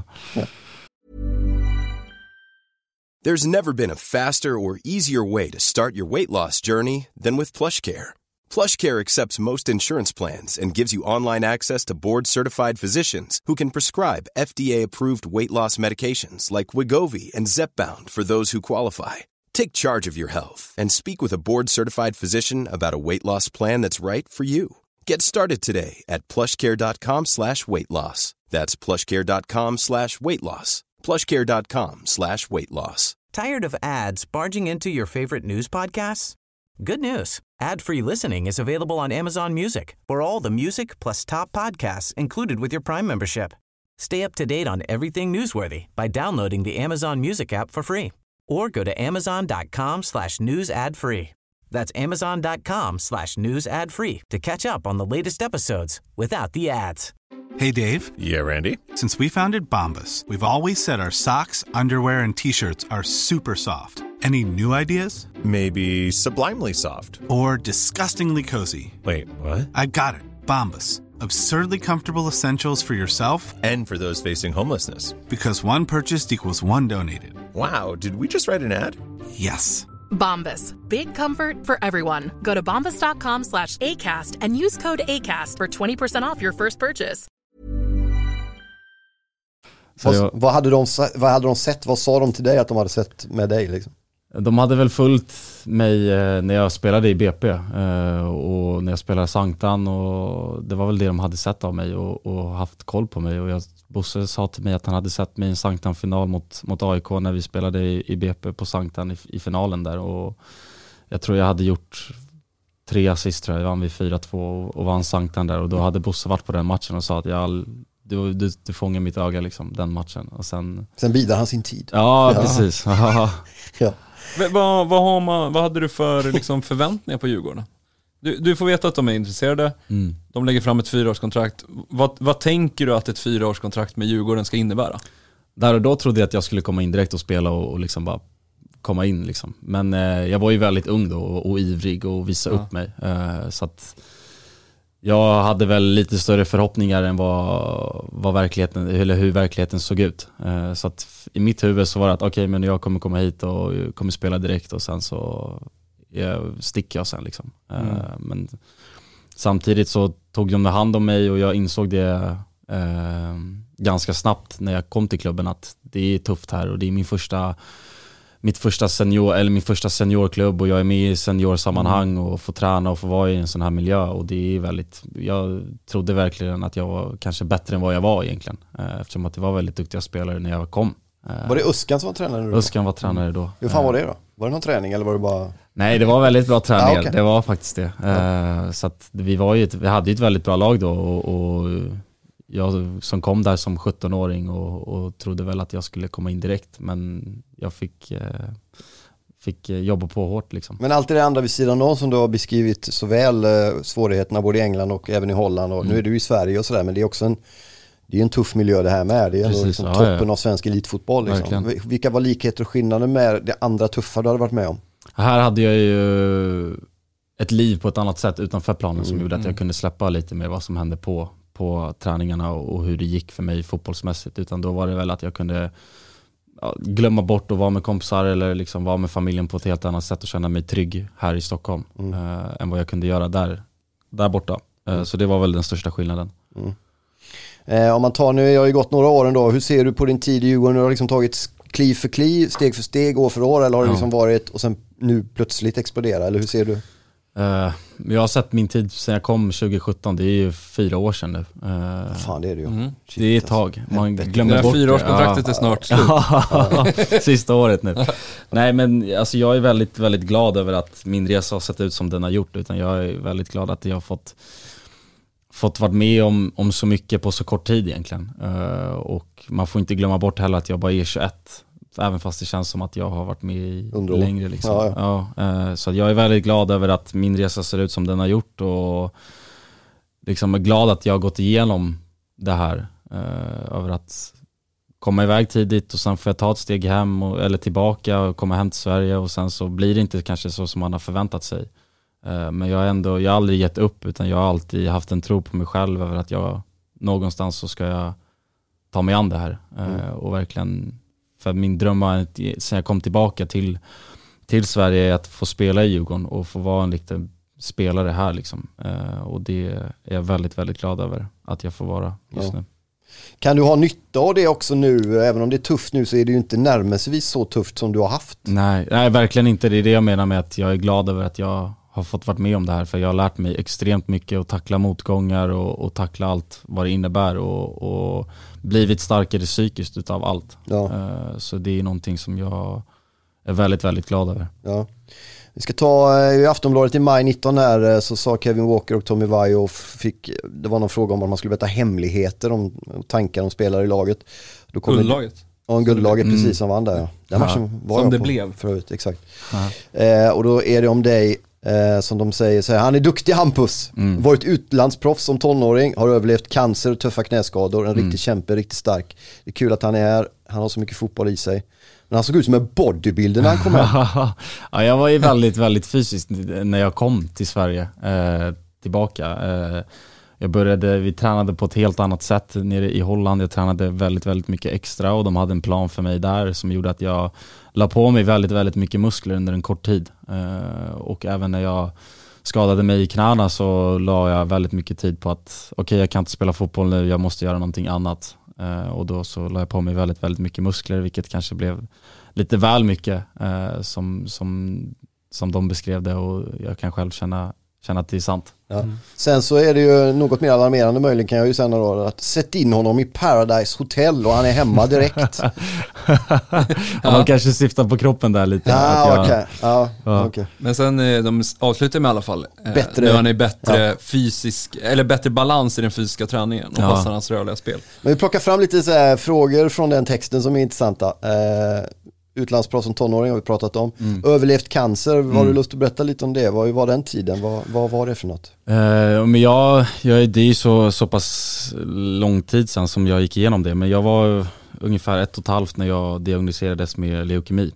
There's never been a faster or easier way to start your weight loss journey than with PlushCare. PlushCare accepts most insurance plans and gives you online access to board-certified physicians who can prescribe FDA-approved weight loss medications like Wegovy and Zepbound for those who qualify. Take charge of your health and speak with a board-certified physician about a weight loss plan that's right for you. Get started today at plushcare.com/weightloss. That's plushcare.com/weightloss. plushcare.com/weightloss. Tired of ads barging into your favorite news podcasts? Good news. Ad-free listening is available on Amazon Music for all the music plus top podcasts included with your Prime membership. Stay up to date on everything newsworthy by downloading the Amazon Music app for free. Or go to amazon.com/news ad free. That's amazon.com/news ad free to catch up on the latest episodes without the ads. Hey, Dave. Yeah, Randy. Since we founded Bombas, we've always said our socks, underwear, and T-shirts are super soft. Any new ideas? Maybe sublimely soft. Or disgustingly cozy. Wait, what? I got it. Bombas. Absurdly comfortable essentials for yourself and for those facing homelessness. Because one purchased equals one donated. Wow, did we just write an ad? Yes. Bombas. Big comfort for everyone. Go to bombas.com/ACAST and use code ACAST for 20% off your first purchase. Vad hade de sett? Vad sa de till dig att de hade sett med dig liksom? De hade väl följt mig när jag spelade i BP och när jag spelade Sanktan, och det var väl det de hade sett av mig och haft koll på mig. Och Bosse sa till mig att han hade sett mig i en Sanktan-final mot AIK när vi spelade i BP på Sanktan i finalen där, och jag tror jag hade gjort 3 assist, tror jag vann vi 4-2 och vann Sanktan där, och då hade Bosse varit på den matchen och sa att du fångar mitt öga liksom, den matchen. Och sen bidrar han sin tid. Ja, precis. Ja. Vad hade du för liksom, förväntningar på Djurgården? Du får veta att de är intresserade. De lägger fram ett 4-årskontrakt. Vad tänker du att ett 4-årskontrakt med Djurgården ska innebära? Där och då trodde jag att jag skulle komma in direkt och spela och liksom bara komma in liksom. Men jag var ju väldigt ung då och ivrig och visa upp mig. Så att jag hade väl lite större förhoppningar än vad verkligheten, eller hur verkligheten såg ut. Så att i mitt huvud så var det att okej, men jag kommer komma hit och kommer spela direkt, och sen så sticker jag sen liksom. Men samtidigt så tog de hand om mig, och jag insåg det ganska snabbt när jag kom till klubben att det är tufft här, och det är min första seniorklubb, och jag är med i seniorsammanhang och får träna och får vara i en sån här miljö, och det är väldigt, jag trodde verkligen att jag var kanske bättre än vad jag var egentligen, eftersom att det var väldigt duktiga spelare när jag kom. Var det Uskan som var tränare då? Uskan var tränare då. Hur fan var det då? Var det någon träning eller var det bara... Nej, det var väldigt bra träningar. Okay. Det var faktiskt det. Så att vi hade ju ett väldigt bra lag då, och jag som kom där som 17-åring och trodde väl att jag skulle komma in direkt, men jag fick jobba på hårt liksom. Men allt det andra vid sidan av som du har beskrivit, såväl svårigheterna både i England och även i Holland, och nu är du i Sverige och sådär, men det är också en tuff miljö det här med. Det är ändå liksom toppen av svensk elitfotboll liksom. Vilka var likheter och skillnader med det andra tuffa du hade varit med om? Här hade jag ju ett liv på ett annat sätt utanför planen som gjorde att jag kunde släppa lite mer vad som hände på träningarna och hur det gick för mig fotbollsmässigt, utan då var det väl att jag kunde glömma bort att vara med kompisar eller liksom vara med familjen på ett helt annat sätt och känna mig trygg här i Stockholm än vad jag kunde göra där borta. Så det var väl den största skillnaden. Om man tar nu, jag har ju gått några år ändå, hur ser du på din tid i Djurgården? Du har liksom tagit kliv för kliv, steg för steg, år för år, eller har det liksom varit och sen nu plötsligt explodera, eller hur ser du? Jag har sett min tid sedan jag kom 2017, det är ju 4 år sedan nu. Fan, det är det ju. Det är ett tag. Man glömmer bort 4-årskontraktet är snart slut. Sista året nu. Nej, men alltså, jag är väldigt, väldigt glad över att min resa har sett ut som den har gjort, utan jag är väldigt glad att jag har fått varit med om så mycket på så kort tid egentligen. Och man får inte glömma bort heller att jag bara är 21. Även fast det känns som att jag har varit med längre liksom. Så jag är väldigt glad över att min resa ser ut som den har gjort, och liksom är glad att jag har gått igenom det här, över att komma iväg tidigt och sen får jag ta ett steg hem eller tillbaka och komma hem till Sverige, och sen så blir det inte kanske så som man har förväntat sig. Men jag har aldrig gett upp, utan jag har alltid haft en tro på mig själv över att jag någonstans så ska jag ta mig an det här och verkligen. För min dröm sen jag kom tillbaka till Sverige är att få spela i Djurgården och få vara en liten spelare här liksom. Och det är jag väldigt, väldigt glad över att jag får vara just nu. Kan du ha nytta av det också nu? Även om det är tufft nu så är det ju inte närmast så tufft som du har haft. Nej, verkligen inte. Det är det jag menar med att jag är glad över att jag har fått varit med om det här. För jag har lärt mig extremt mycket att tackla motgångar och tackla allt vad det innebär, och blivit starkare psykiskt utav allt. Så det är någonting som jag är väldigt, väldigt glad över. Ja. Vi ska ta i Aftonbladet i maj 19 här, så sa Kevin Walker och Tommy Vaiho, det var någon fråga om att man skulle berätta hemligheter om tankar om spelare i laget. Guldlaget? Ja, guldlaget precis som vann där. Ja. Den matchen var som det blev. Förut, exakt. Och då är det om dig, som de säger så här: han är duktig, Hampus. Varit utlandsproffs som tonåring, har överlevt cancer och tuffa knäskador, en riktig kämpe, riktigt stark. Det är kul att han är här, han har så mycket fotboll i sig. Men han såg ut som en bodybuilder när han kom här. Ja, jag var ju väldigt, väldigt fysisk när jag kom till Sverige tillbaka. vi tränade på ett helt annat sätt nere i Holland. Jag tränade väldigt, väldigt mycket extra och de hade en plan för mig där som gjorde att jag la på mig väldigt, väldigt mycket muskler under en kort tid. Och även när jag skadade mig i knäna så la jag väldigt mycket tid på att jag kan inte spela fotboll nu, jag måste göra någonting annat. Och då så la jag på mig väldigt, väldigt mycket muskler, vilket kanske blev lite väl mycket som de beskrev det, och jag kan själv känna att det är sant. Ja. Sen så är det ju något mer alarmerande möjligen, kan jag ju säga då, att sätt in honom i Paradise Hotel och han är hemma direkt. Man kanske syftar på kroppen där lite. Okay. Men sen de avslutar med i alla fall bättre, nu han är bättre fysisk, eller bättre balans i den fysiska träningen och passar hans rörliga spel. Men vi plockar fram lite så här frågor från den texten som är intressanta. Utlandsproffs som tonåring har vi pratat om. Överlevt cancer, har du lust att berätta lite om det? Vad var den tiden? Vad var det för något? Men det är ju så pass lång tid sedan som jag gick igenom det. Men jag var ungefär 1,5 när jag diagnostiserades med leukemi.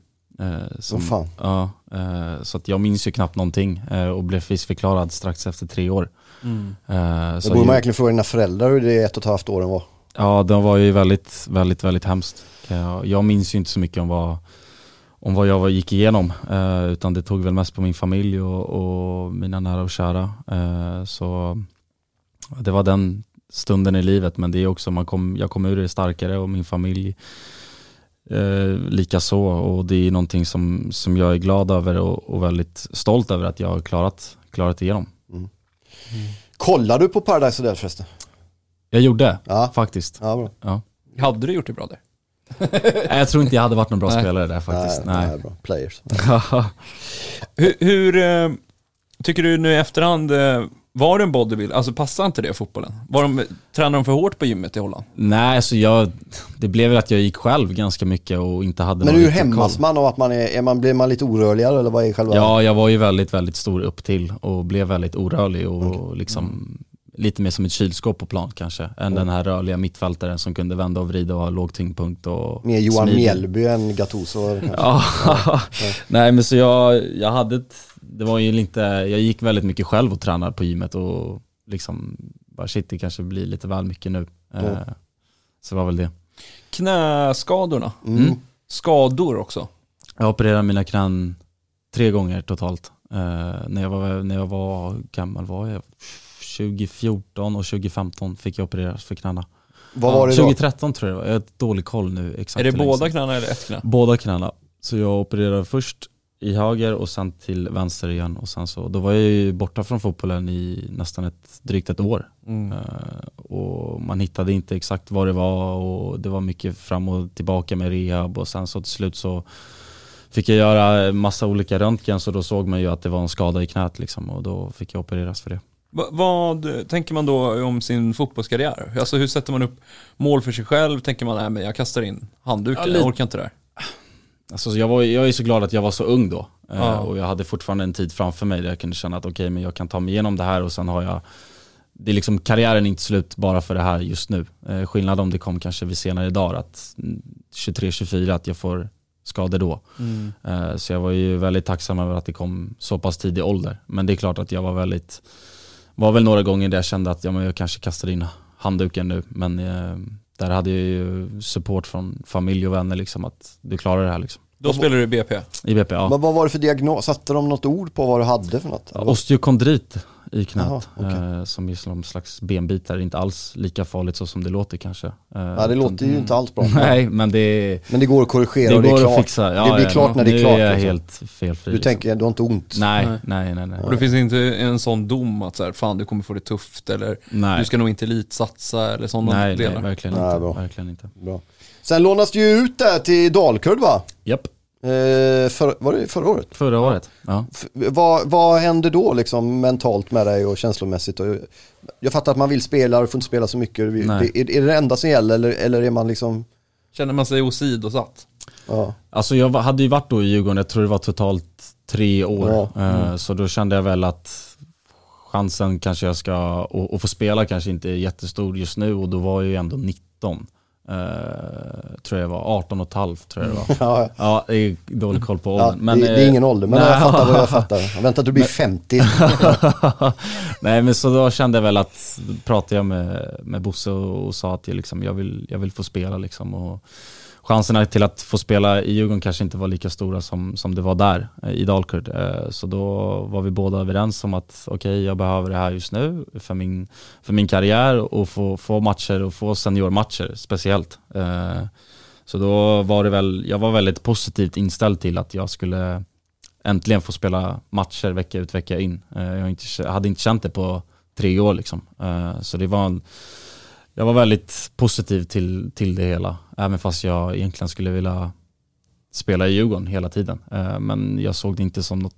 Så att jag minns ju knappt någonting och blev friskförklarad strax efter 3 år. Så borde man egentligen fråga dina föräldrar hur det 1,5 åren var? Ja, det var ju väldigt, väldigt, väldigt hemskt. Jag minns ju inte så mycket om vad jag gick igenom, utan det tog väl mest på min familj och mina nära och kära. Så det var den stunden i livet, men det är också jag kom ur det starkare och min familj lika så, och det är någonting som jag är glad över och väldigt stolt över att jag har klarat igenom. Kollar du på Paradise Hotel förresten? Jag gjorde faktiskt. Ja, bra. Ja. Hade du gjort det bra där? Jag tror inte jag hade varit någon bra spelare där faktiskt. Nej. Bra. Players. Hur tycker du nu i efterhand, var det en bodybuild? Alltså passade inte det i fotbollen? Tränade de för hårt på gymmet i Holland? Nej, alltså det blev väl att jag gick själv ganska mycket och inte hade. Men hur hämmas man av att blir man lite orörligare eller vad är själva? Ja, jag var ju väldigt, väldigt stor upp till och blev väldigt orörlig och liksom lite mer som ett kylskåp på plan kanske än den här rörliga mittfältaren som kunde vända och vrida och ha låg tyngdpunkt och mer Johan Mjällby än Gattuso kanske. Nej, men så jag hade det var ju inte, jag gick väldigt mycket själv och tränade på gymmet och liksom bara det kanske blir lite väl mycket nu. Så var väl det. Knäskadorna. Skador också. Jag opererade mina knän 3 gånger totalt. När jag var gammal var jag 2014 och 2015 fick jag opereras för knäna. Vad var det då? 2013 tror jag. Jag har dålig koll nu exakt. Är det båda knäna eller ett knä? Båda knäna. Så jag opererade först i höger och sen till vänster igen. Och sen så, då var jag ju borta från fotbollen i nästan drygt ett år. Och man hittade inte exakt vad det var och det var mycket fram och tillbaka med rehab. Och sen så till slut så fick jag göra massa olika röntgen, så då såg man ju att det var en skada i knät liksom, och då fick jag opereras för det. Vad tänker man då om sin fotbollskarriär? Alltså hur sätter man upp mål för sig själv? Tänker man, men jag kastar in handduken, jag orkar inte det här. Alltså jag är så glad att jag var så ung då. Och jag hade fortfarande en tid framför mig där jag kunde känna att men jag kan ta mig igenom det här, och sen har jag, det är liksom, karriären är inte slut bara för det här just nu. Skillnad om det kom kanske vid senare idag, att 23-24 att jag får skador då. Så jag var ju väldigt tacksam över att det kom så pass tidig ålder. Men det är klart att jag var väl några gånger där jag kände att jag kanske kastade in handduken nu. Men där hade jag ju support från familj och vänner liksom, att du klarar det här liksom. Då spelar du i BP? I BP, ja. Men vad var det för diagnos? Satte de något ord på vad du hade för något? Osteokondrit i knät. Aha, okay. Som är som slags benbitar. Inte alls lika farligt så som det låter kanske. Ja, det låter ju inte alls bra. Nej, men det går att korrigera, det och det är klart. Fixa. Ja, det blir klart när det är klart. Nu är jag helt felfri. Du tänker, du har inte ont? Nej. Och det finns inte en sån dom att så här, fan du kommer få det tufft, eller du ska nog inte elitsatsa eller sådana delar. Nej, verkligen inte. Bra. Sen lånas du ju ut där till Dalkurd, va? Japp. Var det förra året? Förra året, ja. Vad hände då liksom mentalt med dig och känslomässigt? Jag fattar att man vill spela och får inte spela så mycket. Är det enda som gäller, eller är man liksom... Känner man sig åsidosatt? Ja. Alltså jag hade ju varit då i Djurgården, jag tror det var totalt 3 år. Ja. Så då kände jag väl att chansen kanske jag ska och få spela kanske inte är jättestor just nu, och då var jag ju ändå 19. Tror jag var 18,5 tror jag det var. Ja, det är dålig koll på åldern. Men, det är ingen ålder, men jag fattar vad jag fattar. Jag väntar att du blir 50. Nej, men så då kände jag väl att, pratade jag med Bosse och sa att jag vill få spela liksom, och chanserna till att få spela i Djurgården kanske inte var lika stora som det var där i Dalkurd. Så då var vi båda överens om att okej, jag behöver det här just nu för min karriär och få matcher och få seniormatcher speciellt. Så då var det väl, jag var väldigt positivt inställd till att jag skulle äntligen få spela matcher vecka ut vecka in. Jag hade inte känt det på 3 år liksom. Så det var jag var väldigt positiv till det hela. Även fast jag egentligen skulle vilja spela i Djurgården hela tiden. Men jag såg det inte som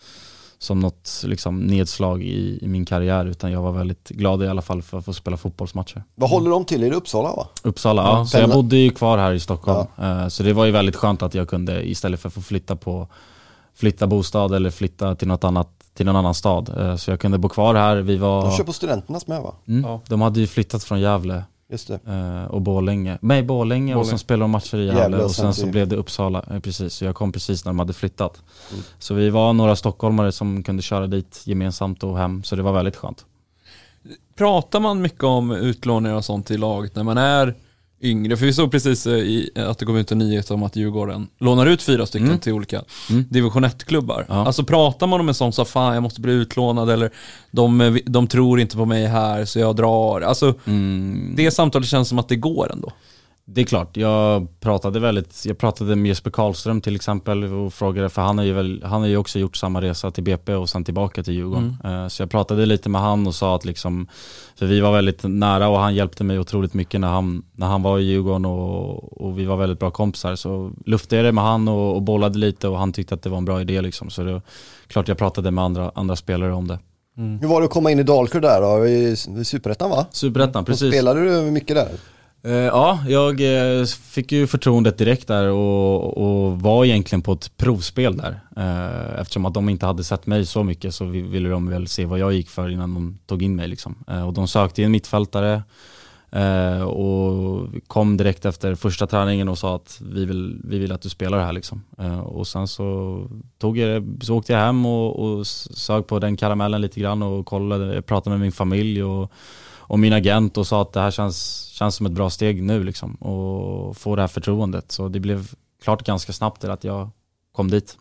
något liksom nedslag i min karriär. Utan jag var väldigt glad i alla fall för att få spela fotbollsmatcher. Vad håller de till? Är det Uppsala, va? Uppsala, ja. Så jag bodde ju kvar här i Stockholm. Så det var ju väldigt skönt att jag kunde, istället för att få flytta bostad eller flytta till något annat, till någon annan stad. Så jag kunde bo kvar här. De kör på Studenternas med, va? De hade ju flyttat från Gävle. Just det. Och Borlänge. Och sen spelade de matcher i Gävle och sen så blev det Uppsala. Precis, så jag kom precis när de hade flyttat. Så vi var några stockholmare som kunde köra dit gemensamt och hem. Så det var väldigt skönt. Pratar man mycket om utlåningar och sånt i laget när man är yngre? För vi såg precis att det kom ut en nyhet om att Djurgården lånar ut 4 stycken till olika division 1-klubbar. Ja. Alltså pratar man om en sån så fan, jag måste bli utlånad, eller de tror inte på mig här så jag drar. Alltså det samtalet känns som att det går ändå. Det är klart, jag pratade med Jesper Karlström till exempel och frågade, för han har ju också gjort samma resa till BP och sen tillbaka till Djurgården. Så jag pratade lite med han och sa att liksom, för vi var väldigt nära och han hjälpte mig otroligt mycket när han var i Djurgården och vi var väldigt bra kompisar. Så luftade jag det med han och bollade lite och han tyckte att det var en bra idé liksom. Så det är klart jag pratade med andra spelare om det. Hur var det att komma in i Dalkurd där då? I Superettan, va? Superettan, precis. Spelade du mycket där? Ja, jag fick ju förtroendet direkt där och var egentligen på ett provspel där. Eftersom att de inte hade sett mig så mycket så ville de väl se vad jag gick för innan de tog in mig liksom. Och de sökte en mittfältare och kom direkt efter första träningen och sa att vi vill att du spelar här liksom. Och sen så åkte jag hem och sög på den karamellen lite grann och pratade med min familj och min agent och sa att det här känns som ett bra steg nu liksom, och få det här förtroendet. Så det blev klart ganska snabbt att jag kom dit.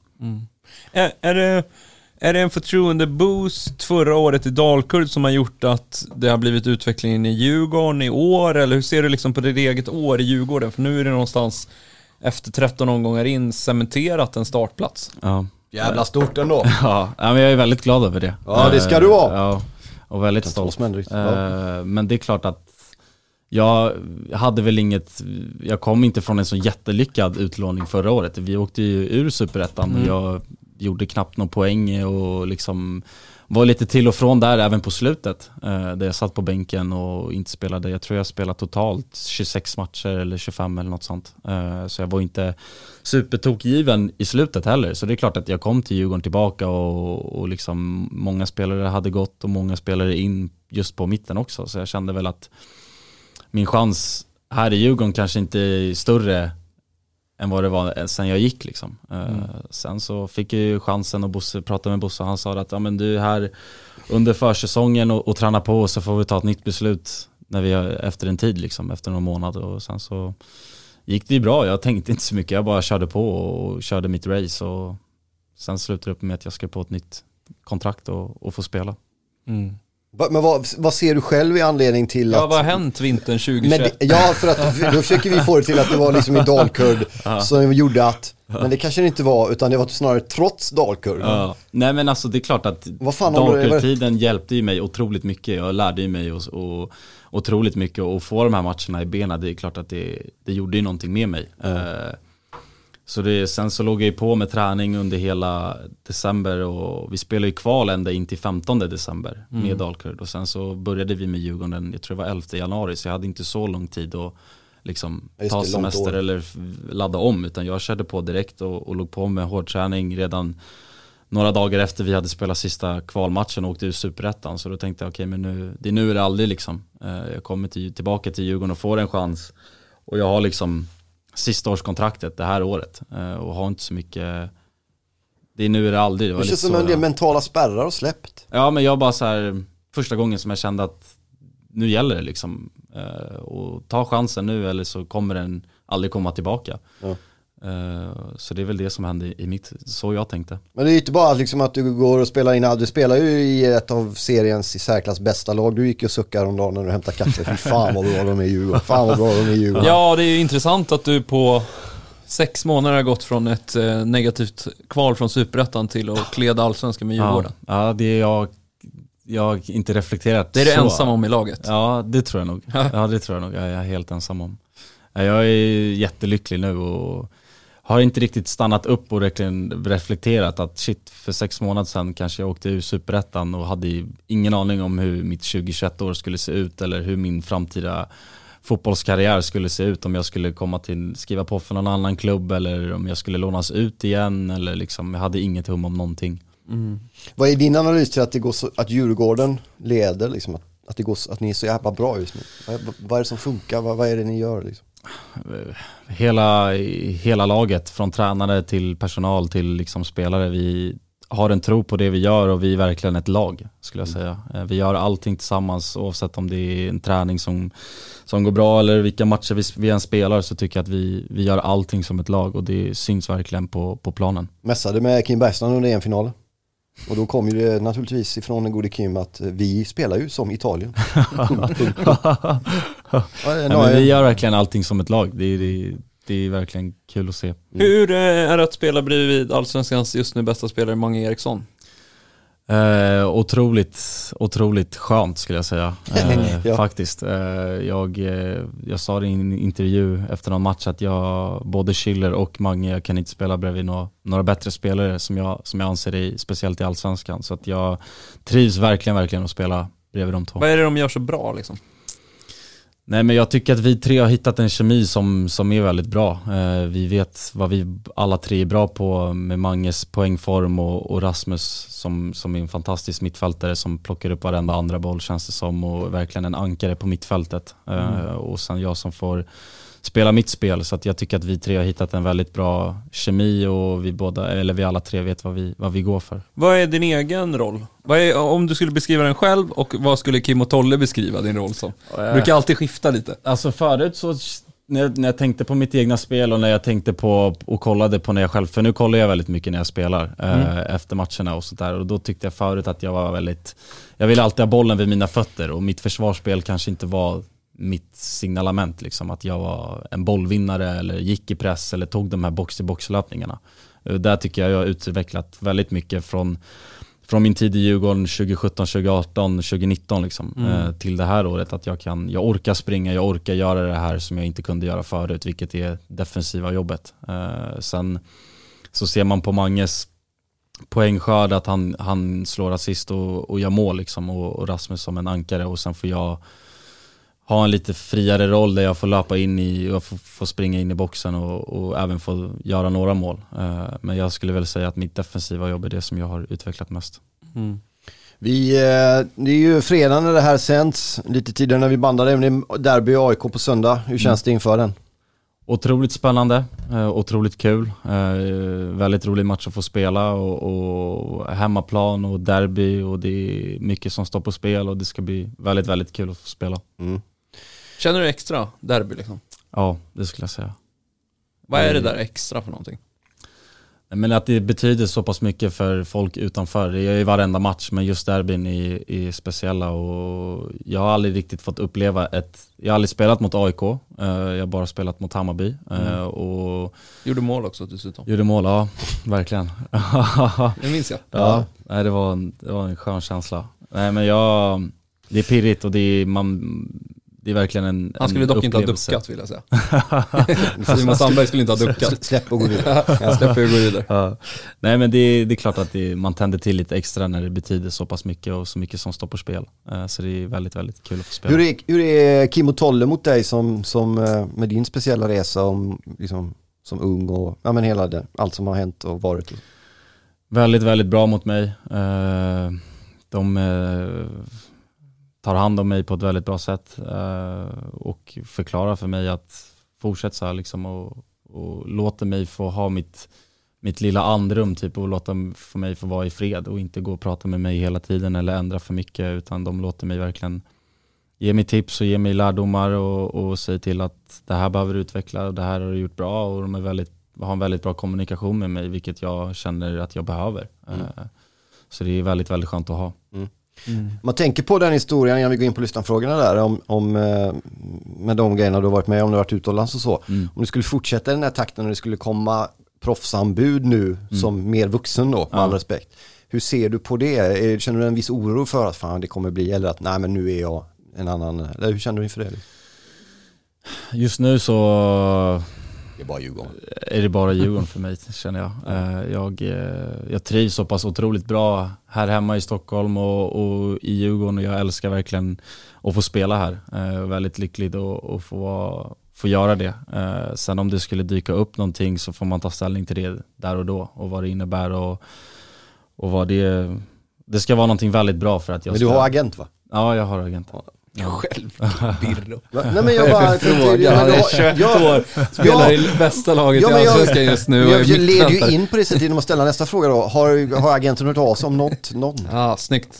Är det en förtroende-boost förra året i Dalkurd som har gjort att det har blivit utvecklingen i Djurgården i år? Eller hur ser du liksom på ditt eget år i Djurgården? För nu är det någonstans efter 13 omgångar in cementerat en startplats. Ja. Jävla stort ändå. Ja, men jag är väldigt glad över det. Ja, det ska du vara. Ja, och väldigt stolt. Men det är klart att jag hade väl jag kom inte från en så jättelyckad utlåning förra året. Vi åkte ju ur Superettan och jag gjorde knappt någon poäng och liksom var lite till och från där även på slutet. Där jag satt på bänken och inte spelade. Jag tror jag spelade totalt 26 matcher eller 25 eller något sånt. Så jag var inte supertokgiven i slutet heller. Så det är klart att jag kom till Djurgården tillbaka och liksom många spelare hade gått och många spelare in just på mitten också. Så jag kände väl att min chans här i Djurgården kanske inte är större än vad det var sen jag gick liksom. Sen så fick jag ju chansen och pratade med Bosse och han sa att ja, men du är här under försäsongen och tränar på och så får vi ta ett nytt beslut när vi efter en tid liksom, efter någon månad. Och sen så gick det ju bra. Jag tänkte inte så mycket, jag bara körde på och körde mitt race och sen slutade det upp med att jag ska på ett nytt kontrakt och få spela. Men vad ser du själv i anledning till att... Ja, vad har hänt vintern 2021? Ja, för att då försöker vi få det till att det var liksom i Dalkurd som gjorde att... Men det kanske det inte var, utan det var snarare trots Dalkurd. Ja. Nej, men alltså det är klart att Dalkurd-tiden hjälpte ju mig otroligt mycket. Jag lärde ju mig och otroligt mycket och få de här matcherna i benen. Det är klart att det gjorde ju någonting med mig. Så sen så låg jag ju på med träning under hela december och vi spelade ju kval ända in till 15 december med Dalkurd. Och sen så började vi med Djurgården, jag tror det var 11 januari, så jag hade inte så lång tid att liksom ta semester eller ladda om, utan jag körde på direkt och låg på med hårdträning redan några dagar efter vi hade spelat sista kvalmatchen och åkte ur Superettan. Så då tänkte jag okej, men nu är det aldrig liksom. Jag kommer tillbaka till Djurgården och får en chans Och jag har liksom sista årskontraktet det här året och har inte så mycket. Det är nu är det aldrig. Det känns som en del mentala spärrar och släppt. Ja, men jag bara så här, första gången som jag kände att nu gäller det liksom. Och ta chansen nu eller så kommer den aldrig komma tillbaka. Ja. Så det är väl det som hände i mitt, så jag tänkte. Men det är ju inte bara liksom att du går och spelar in, du spelar ju i ett av seriens i särklass bästa lag. Du gick ju och suckade om dagen när du hämtade kaffe. Fy fan vad bra de är i Djurgården. Fan vad bra de är i Djurgården. Ja, det är ju intressant att du på 6 månader har gått från ett negativt kval från Superettan till att kleda allsvenskan med Djurgården. Ja, det är jag har inte reflekterat. Det är du ensam om i laget. Ja, det tror jag nog. Ja, det tror jag nog. Jag är helt ensam om. Jag är jättelycklig nu och har inte riktigt stannat upp och reflekterat att shit, för 6 månader sedan kanske jag åkte ur Superettan och hade ingen aning om hur mitt 20-21 år skulle se ut eller hur min framtida fotbollskarriär skulle se ut, om jag skulle komma till skriva på för någon annan klubb eller om jag skulle lånas ut igen eller liksom, jag hade inget hum om någonting. Mm. Vad är din analys till att det går så, att Djurgården leder liksom, att det går att ni är så jävla bra just nu? Vad är det som funkar? Vad är det ni gör liksom? Hela laget, från tränare till personal till liksom spelare, vi har en tro på det vi gör och vi är verkligen ett lag, skulle jag säga. Vi gör allting tillsammans, oavsett om det är en träning som går bra eller vilka matcher vi än spelar, så tycker jag att vi gör allting som ett lag och det syns verkligen på planen. Mässade med Kim Bergstrand under EM-finalen. Och då kom ju det naturligtvis ifrån en gode Kim att vi spelar ju som Italien. Men vi gör verkligen allting som ett lag. Det är verkligen kul att se. Hur är det att spela bredvid allsvenskans just nu bästa spelare Mange Eriksson? Otroligt skönt skulle jag säga. Ja. Faktiskt. Jag sa det i en intervju efter någon match att både Schiller och Mange, jag kan inte spela bredvid några bättre spelare som jag anser speciellt i allsvenskan. Så att jag trivs verkligen att spela bredvid de två. Vad är det de gör så bra liksom? Nej, men jag tycker att vi tre har hittat en kemi som är väldigt bra. Vi vet vad vi alla tre är bra på, med Manges poängform och Rasmus som är en fantastisk mittfältare som plockar upp varenda andra boll, känns det som, och verkligen en ankare på mittfältet. Och sen jag som får spela mitt spel, så att jag tycker att vi tre har hittat en väldigt bra kemi och vi alla tre vet vad vi går för. Vad är din egen roll? Om du skulle beskriva den själv, och vad skulle Kim och Tolle beskriva din roll som? Du brukar alltid skifta lite. Alltså förut så när jag tänkte på mitt egna spel och när jag tänkte på och kollade på när jag själv, för nu kollar jag väldigt mycket när jag spelar efter matcherna och sådär, och då tyckte jag förut att jag ville alltid ha bollen vid mina fötter och mitt försvarsspel kanske inte var mitt signalement liksom, att jag var en bollvinnare eller gick i press eller tog de här box-till-box-löpningarna. Där tycker jag har utvecklat väldigt mycket från min tid i Djurgården 2017, 2018, 2019 liksom, till det här året, att jag orkar springa, jag orkar göra det här som jag inte kunde göra förut, vilket är defensiva jobbet. Sen så ser man på Manges poängskörd att han slår assist och gör mål liksom, och Rasmus som en ankare, och sen får jag ha en lite friare roll där jag får löpa in och få springa in i boxen och även få göra några mål. Men jag skulle väl säga att mitt defensiva jobb är det som jag har utvecklat mest. Det är ju fredag när det här sänds, lite tidigare när vi bandade, men det är derby AIK på söndag. Hur känns det inför den? Otroligt spännande, otroligt kul, väldigt rolig match att få spela och hemmaplan och derby, och det är mycket som står på spel och det ska bli väldigt, väldigt kul att få spela. Känner du extra derby liksom? Ja, det skulle jag säga. Vad är det där extra för någonting? Men att det betyder så pass mycket för folk utanför. Det är ju varenda match, men just derbyn är speciella, och jag har aldrig riktigt fått uppleva jag har aldrig spelat mot AIK. Jag har bara spelat mot Hammarby. Och gjorde mål också dessutom. Gjorde mål, ja, verkligen. Det minns jag. Ja, nej, det var en skön känsla. Nej, men det är pirrigt och det är verkligen en Han skulle dock upplevelse. Inte ha duckat, vill jag säga. Simon Sandberg skulle inte ha duckat. Släpp och gå vidare. Jag släpper och går vidare. Ja. Nej, men det är klart att man tänder till lite extra när det betyder så pass mycket och så mycket som står på spel. Så det är väldigt, väldigt kul att få spela. Hur är Kim och Tolle mot dig som med din speciella resa liksom, som ung och hela allt som har hänt och varit? Väldigt, väldigt bra mot mig. De tar hand om mig på ett väldigt bra sätt och förklarar för mig att fortsätt så här liksom och låter mig få ha mitt lilla andrum typ, och få mig få vara i fred och inte gå och prata med mig hela tiden eller ändra för mycket, utan de låter mig verkligen ge mig tips och ge mig lärdomar och säga till att det här behöver utveckla och det här har du gjort bra, och de har en väldigt bra kommunikation med mig, vilket jag känner att jag behöver. Så det är väldigt, väldigt skönt att ha. Man tänker på den historien innan vi går in på lyssnarfrågorna där om med de grejerna du har varit med om, du har varit utomlands och så. Om du skulle fortsätta den här takten och det skulle komma proffsanbud nu som mer vuxen då, med all respekt. Hur ser du på det? Känner du en viss oro för att fan det kommer bli, eller att nej men nu är jag en annan, eller hur känner du inför det? Just nu så det är bara Djurgården. Är det bara Djurgården för mig, känner jag. Jag trivs så pass otroligt bra här hemma i Stockholm och i Djurgården, och jag älskar verkligen att få spela här. Väldigt lycklig att få göra det. Sen om det skulle dyka upp någonting så får man ta ställning till det där och då, och vad det innebär och vad det ska vara någonting väldigt bra för att jag. Men du har agent, va? Ja, jag har agent. Själv, Birro. Nej, men jag bara fråga. Han är 21 år, spelar i bästa laget i Allsvenskan just nu. Jag leder ju in på det sättet genom att ställa nästa fråga då. Har agenten hört av sig om någon? Ja, snyggt.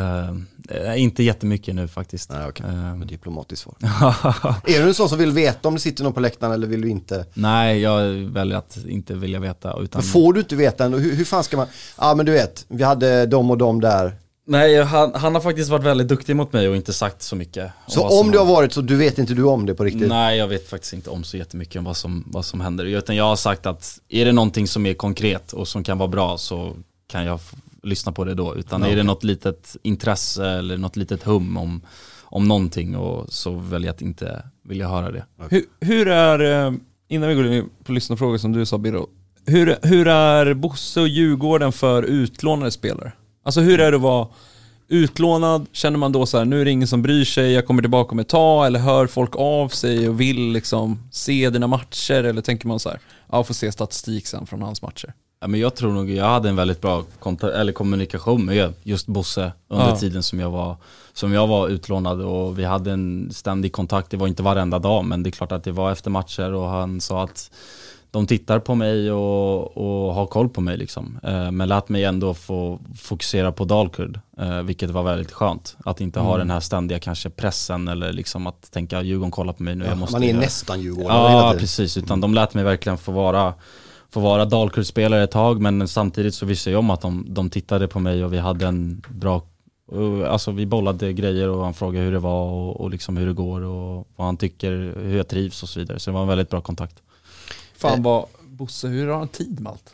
Inte jättemycket nu faktiskt. Nej, okej. Men diplomatiskt svar. Är du en sån som vill veta om det sitter någon på läktaren, eller vill du inte? Nej, jag väljer att inte vilja veta. Utan... Får du inte veta ändå? Hur fan ska man? Ja, men du vet, vi hade dem och dem där. Nej, han har faktiskt varit väldigt duktig mot mig och inte sagt så mycket. Så om det har varit så, du vet inte du om det på riktigt? Nej, jag vet faktiskt inte om så jättemycket om vad som händer. Utan jag har sagt att är det någonting som är konkret och som kan vara bra, så kan jag lyssna på det då. Utan är det något litet intresse eller något litet hum om någonting, och så väljer jag att inte vilja höra det. Hur är, innan vi går in på lyssnarfrågor som du sa, Birro, hur är Bosse och Djurgården för utlånade spelare? Alltså hur är det att vara utlånad? Känner man då så här, nu är det ingen som bryr sig, jag kommer tillbaka om ett tag, eller hör folk av sig och vill liksom se dina matcher, eller tänker man så här, ja, får se statistik sen från hans matcher? Ja, men jag tror nog jag hade en väldigt bra kommunikation med just Bosse under tiden som jag var utlånad, och vi hade en ständig kontakt. Det var inte varenda dag, men det är klart att det var efter matcher, och han sa att de tittar på mig och har koll på mig liksom. Men lät mig ändå få fokusera på Dalkurd, vilket var väldigt skönt. Att inte ha den här ständiga kanske pressen, eller liksom att tänka Djurgården kollar på mig nu. Man är nästan Djurgården. Ja, precis. Utan de lät mig verkligen få vara Dalkurd-spelare ett tag, men samtidigt så visste jag om att de tittade på mig, och vi hade en bra, alltså vi bollade grejer, och han frågade hur det var och liksom hur det går och vad han tycker, hur jag trivs och så vidare. Så det var en väldigt bra kontakt. Fan vad Bosse, hur har han tid med allt?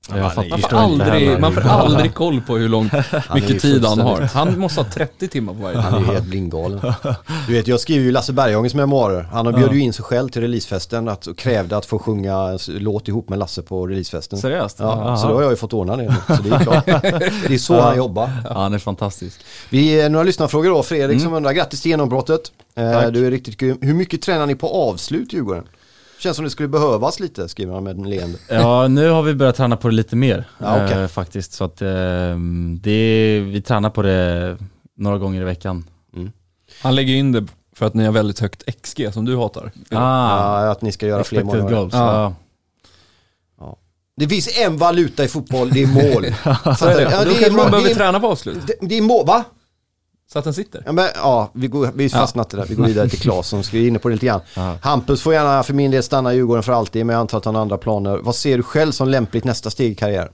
Man får aldrig koll på hur mycket tid han har. Han måste ha 30 timmar på varje. Han är helt blindgalen. Du vet, jag skriver ju Lasse Berghagens memoarer. Han bjöd ju in sig själv till releasefesten och krävde att få sjunga låt ihop med Lasse på releasefesten. Seriöst? Ja, så då har jag ju fått ordna det. Så det är klart. Det är så han jobbar. Ja, han är fantastisk. Några lyssnarfrågor då. Fredrik som undrar, grattis till genombrottet. Du är riktigt grym. Hur mycket tränar ni på avslut, Djurgården? Känns som det skulle behövas lite, skriver han med en leende. Ja, nu har vi börjat träna på det lite mer faktiskt. Så att vi tränar på det några gånger i veckan. Han lägger in det för att ni har väldigt högt XG som du hatar. Ja, att ni ska göra fler mål. Goals. Ja. Det finns en valuta i fotboll, det är mål. Då man behöver träna på avslut. Det är mål, va? Så att den sitter. Vi fastnat det där. Vi går vidare till Claes som ska inne på det lite grann. Hampus får gärna för min del stanna i Djurgården för alltid, men jag antar att han har andra planer. Vad ser du själv som lämpligt nästa steg i karriär?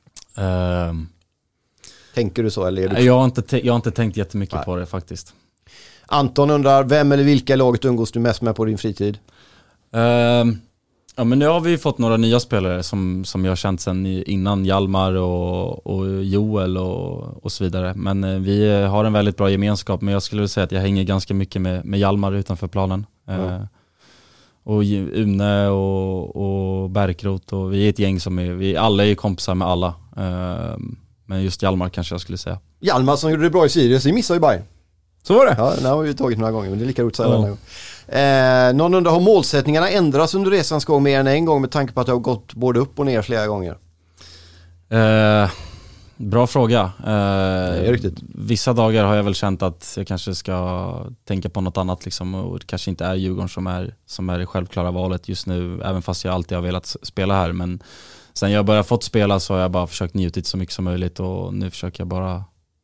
Tänker du så? Eller är du... jag har inte tänkt jättemycket på det faktiskt. Anton undrar, vem eller vilka i laget umgås du mest med på din fritid? Ja, men nu har vi fått några nya spelare som jag har känt sedan innan, Hjalmar och Joel och så vidare. Men vi har en väldigt bra gemenskap, men jag skulle vilja säga att jag hänger ganska mycket med Hjalmar utanför planen. Och Une och Berkrot, och vi är ett gäng som vi alla är kompisar med alla. Men just Hjalmar kanske jag skulle säga. Hjalmar som gjorde det bra i Sirius, vi missade ju Bayern. Så var det? Ja, det har vi tagit några gånger, men det är lika roligt att säga någon undrar, har målsättningarna ändrats under resans gång mer än en gång med tanke på att det har gått både upp och ner flera gånger? Bra fråga. Det är riktigt. Vissa dagar har jag väl känt att jag kanske ska tänka på något annat liksom, och det kanske inte är Djurgården som är det självklara valet just nu, även fast jag alltid har velat spela här. Men sen jag började fått spela så har jag bara försökt njutit så mycket som möjligt, och nu försöker jag bara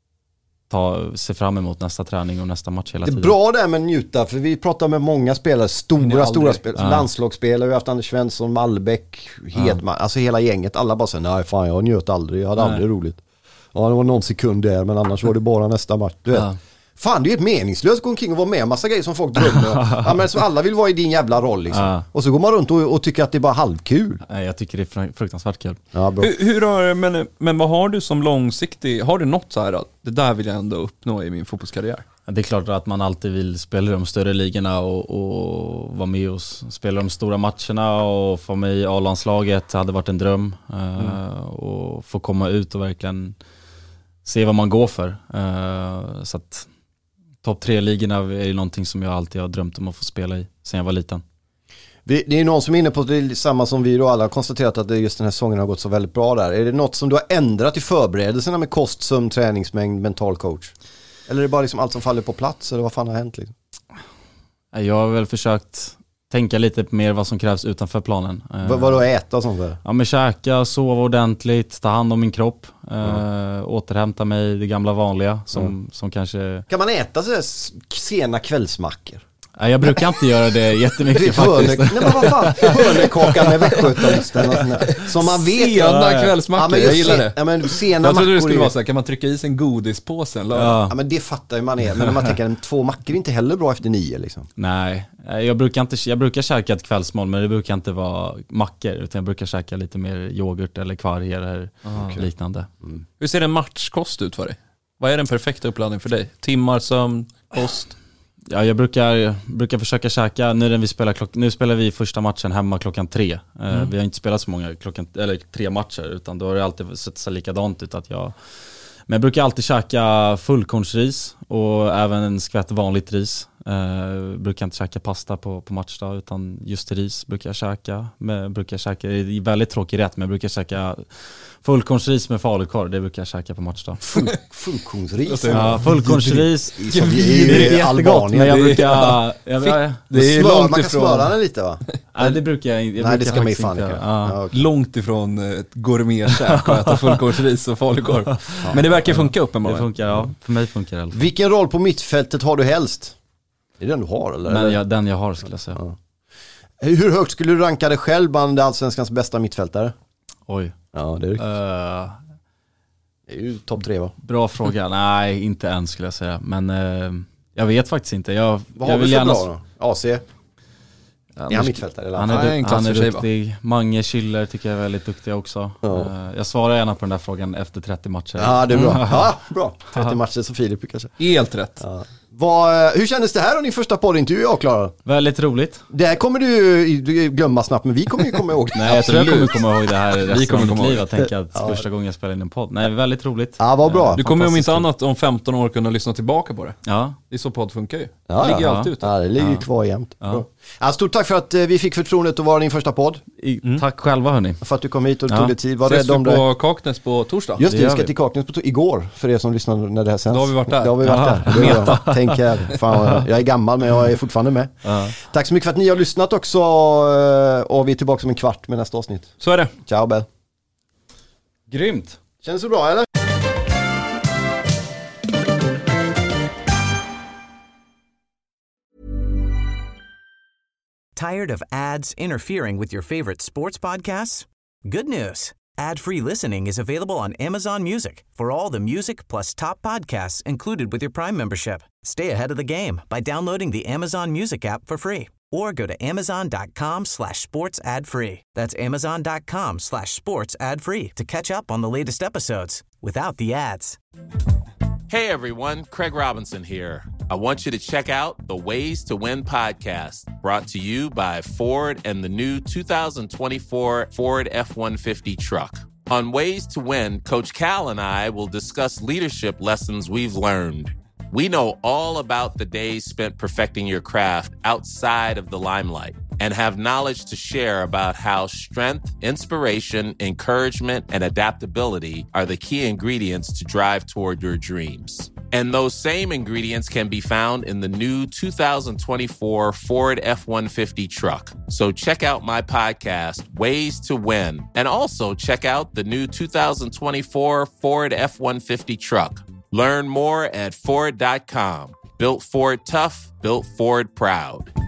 se fram emot nästa träning och nästa match hela tiden. Det är bra där med njuta, för vi pratar med många spelare, stora spelare, landslagsspelare, vi har haft Anders Svensson, Malbäck, Hedman, alltså hela gänget, alla bara säger nej fan jag njöt aldrig, jag hade aldrig roligt. Ja, det var någon sekund där, men annars var det bara nästa match, du vet. Fan, det är ju ett meningslöst att gå omkring och vara med en massa grejer som folk drömmer. Ja, men som alla vill vara i din jävla roll liksom. Och så går man runt och tycker att det är bara halvkul. Nej, jag tycker det är fruktansvärt kul. Ja, bra. Men vad har du som långsiktig, har du något så här att det där vill jag ändå uppnå i min fotbollskarriär? Det är klart att man alltid vill spela de större ligorna och vara med och spela de stora matcherna, och få med i A-landslaget hade varit en dröm. Och få komma ut och verkligen se vad man går för. Så att topp 3-ligorna är ju någonting som jag alltid har drömt om att få spela i sen jag var liten. Det är någon som är inne på det är samma som vi då alla har konstaterat, att just den här säsongen har gått så väldigt bra där. Är det något som du har ändrat i förberedelserna med kost, sömn, träningsmängd, mental coach? Eller är det bara liksom allt som faller på plats, eller vad fan har hänt liksom? Jag har väl försökt tänka lite mer vad som krävs utanför planen. Vad då, äta och sånt där? Ja, men käka, sova ordentligt, ta hand om min kropp, återhämta mig det gamla vanliga som kanske... Kan man äta så sena kvällsmackor? Nej, jag brukar inte göra det jättemycket faktiskt. Nej, men vad fan, hörnekaka med västgötaosten som man vet. Sena kvällsmackor, jag gillar det. Ja, men sena jag trodde mackor det skulle vara så här, kan man trycka i sig en godispåse? Ja, men det fattar ju man är. Men när man tänker 2 mackor är inte heller bra efter 9 liksom. Nej, jag brukar käka ett kvällsmål, men det brukar inte vara mackor, utan jag brukar käka lite mer yoghurt eller kvarg eller liknande. Hur ser en matchkost ut för dig? Vad är den perfekta uppladdningen för dig? Timmar, sömn, kost? Ja, jag brukar försöka käka nu spelar vi första matchen hemma 3:00. Vi har inte spelat så många 3 matcher, utan då har det alltid sett sig likadant ut men jag brukar alltid käka fullkornsris och även en skvätt vanligt ris. Brukar inte käka pasta på matchdag, utan just ris brukar jag käka. Det är väldigt tråkig rätt, men jag brukar käka fullkornsris med falukorv. Det brukar jag käka på matchdag. Fullkornsris? Ja, fullkornsris. Det är jättegott, men jag brukar... Det är långt man kan smöra den lite, va? Nej, det brukar jag inte. Nej, det ska man ju fan inte. Ja, okay. Långt ifrån ett gourmetkäk och äta fullkornsris och falukorv. Men det verkar funka uppenbarligen. Det funkar, ja. För mig funkar det. Vilken roll på mittfältet har du helst? Är det den du har, eller? Den jag har, skulle jag säga. Ja. Hur högt skulle du ranka dig själv bland allsvenskans bästa mittfältare? Oj. Ja, det är riktigt. Det är ju topp 3, va? Bra fråga. Nej, inte än skulle jag säga. Men jag vet faktiskt inte. Vad har vi för bra då? AC? Är han mittfältare? Eller? Han är duktig. Mange Schiller tycker jag är väldigt duktig också. Ja. Jag svarar gärna på den där frågan efter 30 matcher. Ja, det är bra. Ja, bra. 30 matcher som Filip kanske. Helt rätt. Ja. Hur kändes det här då, din första poddintervju, Klara? Väldigt roligt. Det här kommer du glömma snabbt, men vi kommer ju komma ihåg det. Nej, jag tror jag kommer komma ihåg det här resten av mitt liv. Jag tänker att första gången jag spelar in en podd. Nej, väldigt roligt. Ja, vad bra. Du kommer om inte annat om 15 år kunna lyssna tillbaka på det. Ja. Det är så podd funkar ju. Ja, det ligger alltid ute. Ja, det ligger kvar jämt. Ja. Stort tack för att vi fick förtroendet att vara din första podd. Tack själva, hörni. För att du kom hit och tog dig tid. Var rädd om det. På Kaknäs på torsdag. Just det, vi ska till Kaknäs på igår, för er som lyssnar när det här sänds. Då har vi varit där. Då har vi varit där. Tänk här. Fan, jag är gammal, men jag är fortfarande med. Tack så mycket för att ni har lyssnat också. Och vi är tillbaka om en kvart med nästa avsnitt. Så är det. Ciao, Bell. Grymt. Känns det bra, eller? Tired of ads interfering with your favorite sports podcasts? Good news. Ad-free listening is available on Amazon Music for all the music plus top podcasts included with your Prime membership. Stay ahead of the game by downloading the Amazon Music app for free or go to amazon.com/sports ad free. That's amazon.com/sports ad free to catch up on the latest episodes without the ads. Hey everyone, Craig Robinson here. I want you to check out the Ways to Win podcast, brought to you by Ford and the new 2024 Ford F-150 truck. On Ways to Win, Coach Cal and I will discuss leadership lessons we've learned. We know all about the days spent perfecting your craft outside of the limelight and have knowledge to share about how strength, inspiration, encouragement, and adaptability are the key ingredients to drive toward your dreams. And those same ingredients can be found in the new 2024 Ford F-150 truck. So check out my podcast, Ways to Win, and also check out the new 2024 Ford F-150 truck. Learn more at Ford.com. Built Ford tough, built Ford proud.